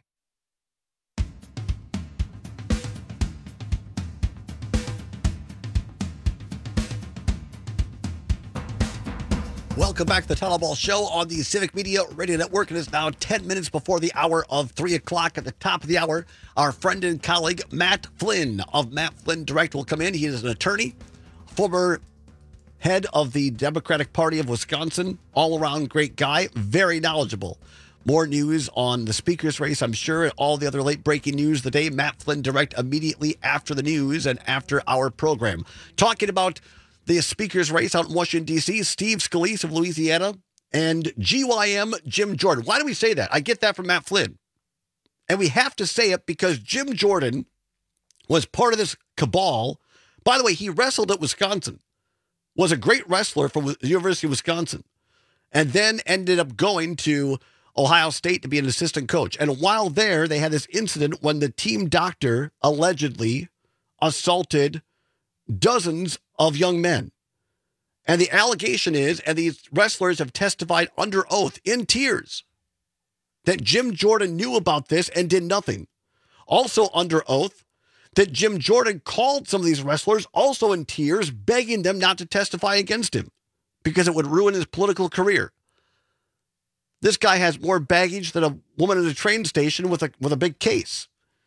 Welcome back to the Tunnel Ball Show on the Civic Media Radio Network. It is now ten minutes before the hour of three o'clock. At the top of the hour, our friend and colleague Matt Flynn of Matt Flynn Direct will come in. He is an attorney, former head of the Democratic Party of Wisconsin, all-around great guy, very knowledgeable. More news on the speaker's race, I'm sure, and all the other late-breaking news of the day. Matt Flynn Direct immediately after the news and after our program. Talking about the speaker's race out in Washington, D C, Steve Scalise of Louisiana and G Y M Jim Jordan. Why do we say that? I get that from Matt Flynn. And we have to say it because Jim Jordan was part of this cabal. By the way, he wrestled at Wisconsin, was a great wrestler from the University of Wisconsin, and then ended up going to Ohio State to be an assistant coach. And while there, they had this incident when the team doctor allegedly assaulted dozens of young men. And the allegation is, and these wrestlers have testified under oath in tears, that Jim Jordan knew about this and did nothing. Also under oath, that Jim Jordan called some of these wrestlers, also in tears, begging them not to testify against him because it would ruin his political career. This guy has more baggage than a woman at a train station with a with a big case.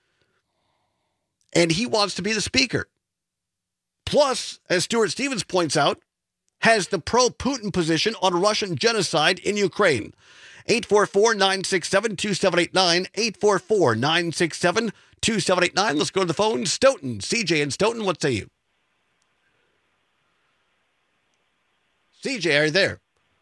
And he wants to be the speaker. Plus, as Stuart Stevens points out, has the pro-Putin position on Russian genocide in Ukraine. eight four four, nine six seven, two seven eight nine, eight four four, nine six seven, two seven eight nine. Let's go to the phone. Stoughton, C J in Stoughton, what say you? C J, are you there?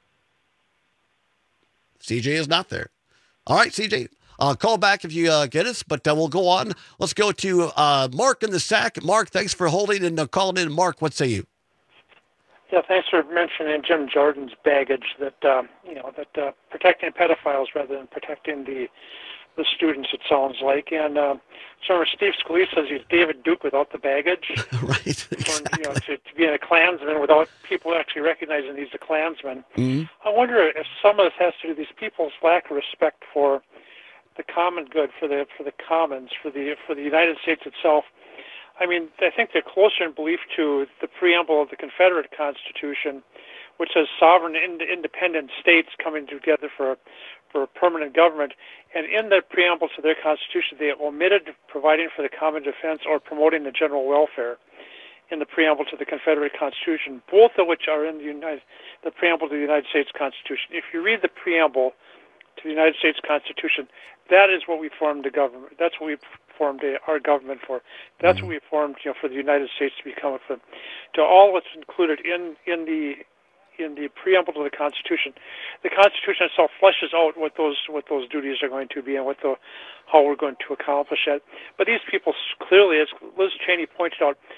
C J is not there. All right, C J. Uh, call back if you uh, get us, but uh, we'll go on. Let's go to uh, Mark in the Sack. Mark, thanks for holding and uh, calling in. Mark, what say you? Yeah, thanks for mentioning Jim Jordan's baggage that, uh, you know, that uh, protecting pedophiles rather than protecting the the students, it sounds like. And uh, so remember, Steve Scalise says he's David Duke without the baggage. Right, exactly. For, you know, to, to be a Klansman without people actually recognizing he's a Klansman. Mm-hmm. I wonder if some of this has to do with these people's lack of respect for the common good, for the for the commons, for the for the United States itself. I mean, I think they're closer in belief to the preamble of the Confederate Constitution, which says sovereign ind- independent states coming together for for a permanent government. And in the preamble to their Constitution, they omitted providing for the common defense or promoting the general welfare in the preamble to the Confederate Constitution, both of which are in the United, the preamble to the United States Constitution. If you read the preamble to the United States Constitution, that is what we formed the government. That's what we formed our government for. That's mm-hmm. what we formed, you know, for the United States to become. For, to all what's included in in the in the preamble to the Constitution. The Constitution itself fleshes out what those what those duties are going to be and what the how we're going to accomplish it. But these people clearly, as Liz Cheney pointed out,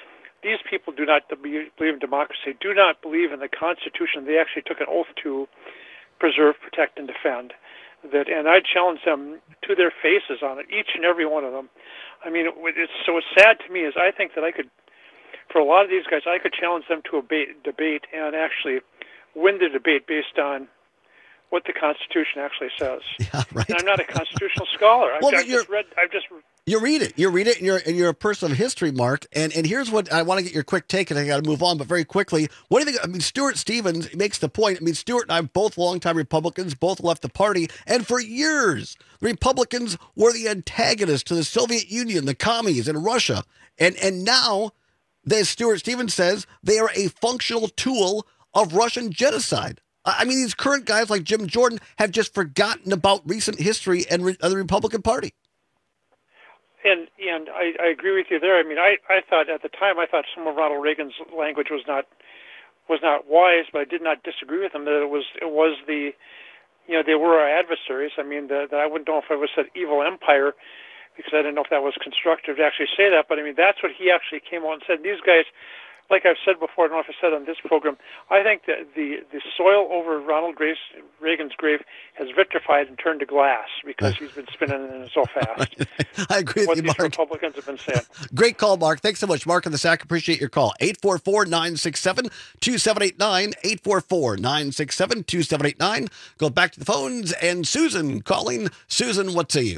these people do not believe in democracy, do not believe in the Constitution they actually took an oath to preserve, protect, and defend. That, and I challenge them to their faces on it, each and every one of them. I mean, it's so it's sad to me is I think that I could, for a lot of these guys, I could challenge them to a debate, debate and actually win the debate based on what the Constitution actually says. Yeah, right. And I'm not a constitutional scholar. I've, Well, but I've you're- just read. I've just You read it. You read it, and you're and you're a person of history, Mark. And and here's what I want to get your quick take, and I got to move on, but very quickly. What do you think? I mean, Stuart Stevens makes the point. I mean, Stuart and I are both longtime Republicans, both left the party, and for years, the Republicans were the antagonists to the Soviet Union, the commies, and Russia. And and now, as Stuart Stevens says, they are a functional tool of Russian genocide. I I mean, these current guys like Jim Jordan have just forgotten about recent history and re- the Republican Party. And and I, I agree with you there. I mean, I, I thought at the time I thought some of Ronald Reagan's language was not was not wise, but I did not disagree with him that it was it was the you know they were our adversaries. I mean, the, the, I wouldn't know if I would have said evil empire because I didn't know if that was constructive to actually say that. But I mean, that's what he actually came out and said. These guys, like I've said before, I don't know if I said on this program, I think that the, the soil over Ronald Grace, Reagan's grave has vitrified and turned to glass because he's been spinning it so fast. I agree with what you, these Mark. Republicans have been saying. Great call, Mark. Thanks so much. Mark in the Sack, appreciate your call. eight four four, nine six seven, two seven eight nine, eight four four, nine six seven, two seven eight nine. Go back to the phones, and Susan calling. Susan, what say you?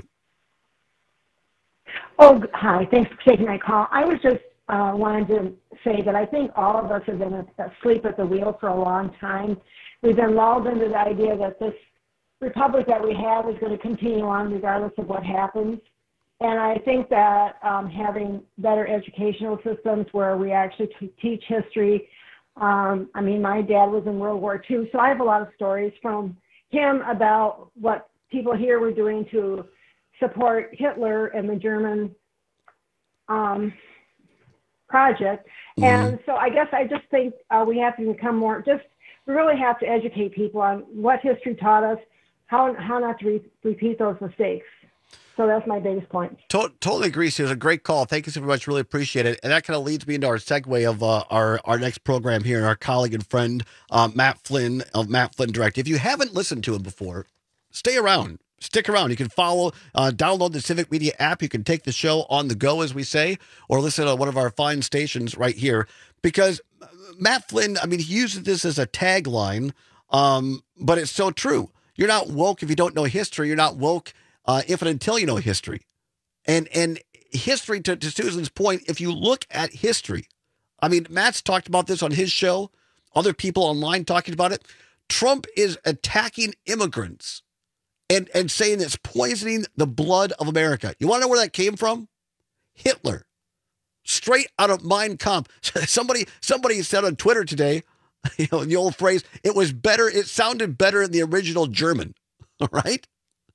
Oh, hi. Thanks for taking my call. I was just uh, wanted to say that I think all of us have been asleep at the wheel for a long time. We've been lulled into the idea that this republic that we have is going to continue on regardless of what happens. And I think that um, having better educational systems where we actually t- teach history. Um, I mean, my dad was in World War Two, so I have a lot of stories from him about what people here were doing to support Hitler and the German um, project. Mm-hmm. And so I guess I just think uh, we have to become more, just we really have to educate people on what history taught us, how how not to re- repeat those mistakes. So that's my biggest point. To- totally agree, Susan. A great call. Thank you so much. Really appreciate it. And that kind of leads me into our segue of uh, our, our next program here, and our colleague and friend, uh, Matt Flynn of Matt Flynn Direct. If you haven't listened to him before, stay around. Stick around. You can follow, uh, download the Civic Media app. You can take the show on the go, as we say, or listen to one of our fine stations right here. Because Matt Flynn, I mean, he uses this as a tagline, um, but it's so true. You're not woke if you don't know history. You're not woke uh, if and until you know history. And and history, to, to Susan's point, if you look at history, I mean, Matt's talked about this on his show. Other people online talking about it. Trump is attacking immigrants. And and saying it's poisoning the blood of America. You want to know where that came from? Hitler. Straight out of Mein Kampf. Somebody somebody said on Twitter today, you know, the old phrase, it was better, it sounded better in the original German. All right?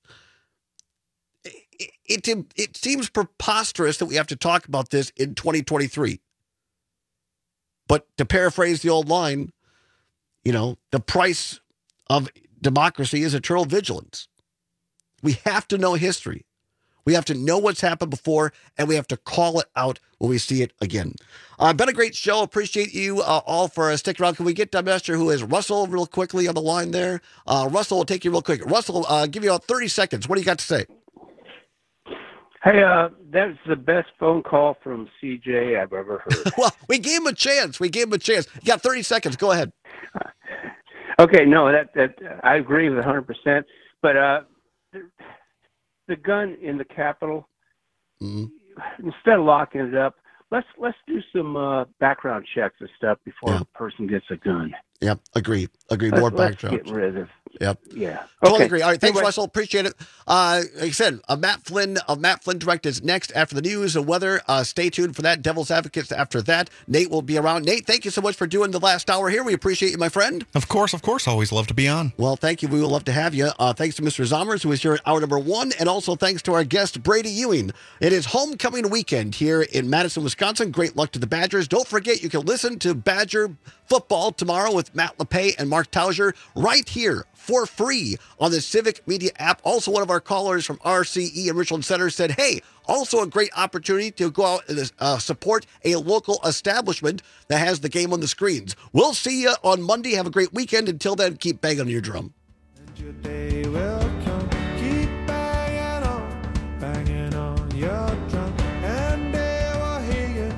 It, it, it seems preposterous that we have to talk about this in twenty twenty-three. But to paraphrase the old line, you know, the price of democracy is eternal vigilance. We have to know history. We have to know what's happened before, and we have to call it out when we see it again. Uh, been a great show. Appreciate you uh, all for uh, sticking around. Can we get Master, who is Russell, real quickly on the line there? Uh, Russell will take you real quick. Russell, uh, give you about thirty seconds. What do you got to say? Hey, uh, that's the best phone call from C J I've ever heard. Well, we gave him a chance. We gave him a chance. You got thirty seconds. Go ahead. Okay, no, that that I agree with one hundred percent. But uh, the, the gun in the Capitol, mm-hmm. instead of locking it up, let's let's do some uh, background checks and stuff before yeah. a person gets a gun. Yep, agree. Agree. Let's, More let's background. Get rid of. Yep. Yeah. Totally okay. agree. All right. Thanks, anyway. Russell. Appreciate it. Uh, like I said, uh, Matt Flynn of Matt Flynn Direct is next after the news and weather. Uh, stay tuned for that. Devil's Advocates after that. Nate will be around. Nate, thank you so much for doing the last hour here. We appreciate you, my friend. Of course, of course. Always love to be on. Well, thank you. We would love to have you. Uh, thanks to Mister Zommers, who is here at hour number one. And also thanks to our guest, Brady Ewing. It is homecoming weekend here in Madison, Wisconsin. Great luck to the Badgers. Don't forget, you can listen to Badger football tomorrow with Matt LePay and Mark Tauger right here for free on the Civic Media app. Also, one of our callers from R C E and Richland Center said, hey, Also, a great opportunity to go out and uh, support a local establishment that has the game on the screens. We'll see you on Monday. Have a great weekend. Until then, keep banging on your drum. Your day will come. Keep banging on, banging on your drum, and they will hear you.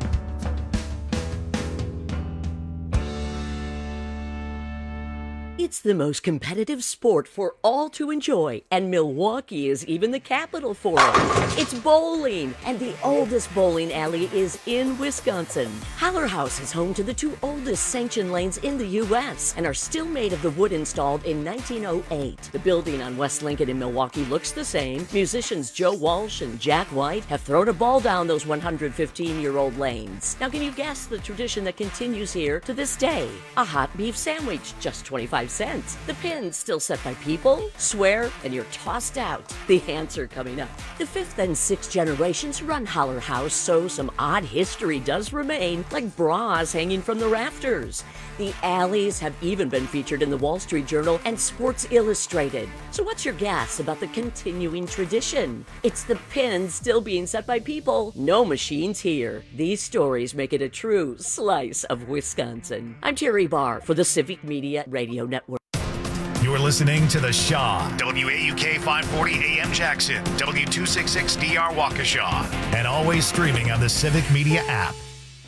It's the most competitive sport for all to enjoy, and Milwaukee is even the capital for it. It's bowling, and the oldest bowling alley is in Wisconsin. Haller House is home to the two oldest sanctioned lanes in the U S and are still made of the wood installed in nineteen oh eight. The building on West Lincoln in Milwaukee looks the same. Musicians Joe Walsh and Jack White have thrown a ball down those one hundred fifteen-year-old lanes. Now, can you guess the tradition that continues here to this day? A hot beef sandwich, just twenty-five cents. The pins still set by people, swear, and you're tossed out. The answer coming up. The fifth and sixth generations run Haller House, so some odd history does remain, like bras hanging from the rafters. The alleys have even been featured in the Wall Street Journal and Sports Illustrated. So what's your guess about the continuing tradition? It's the pins still being set by people, no machines here. These stories make it a true slice of Wisconsin. I'm Terry Barr for the Civic Media Radio Network. You're listening to The Shaw, W A U K five forty A M Jackson, W two sixty-six D R Waukesha, and always streaming on the Civic Media app.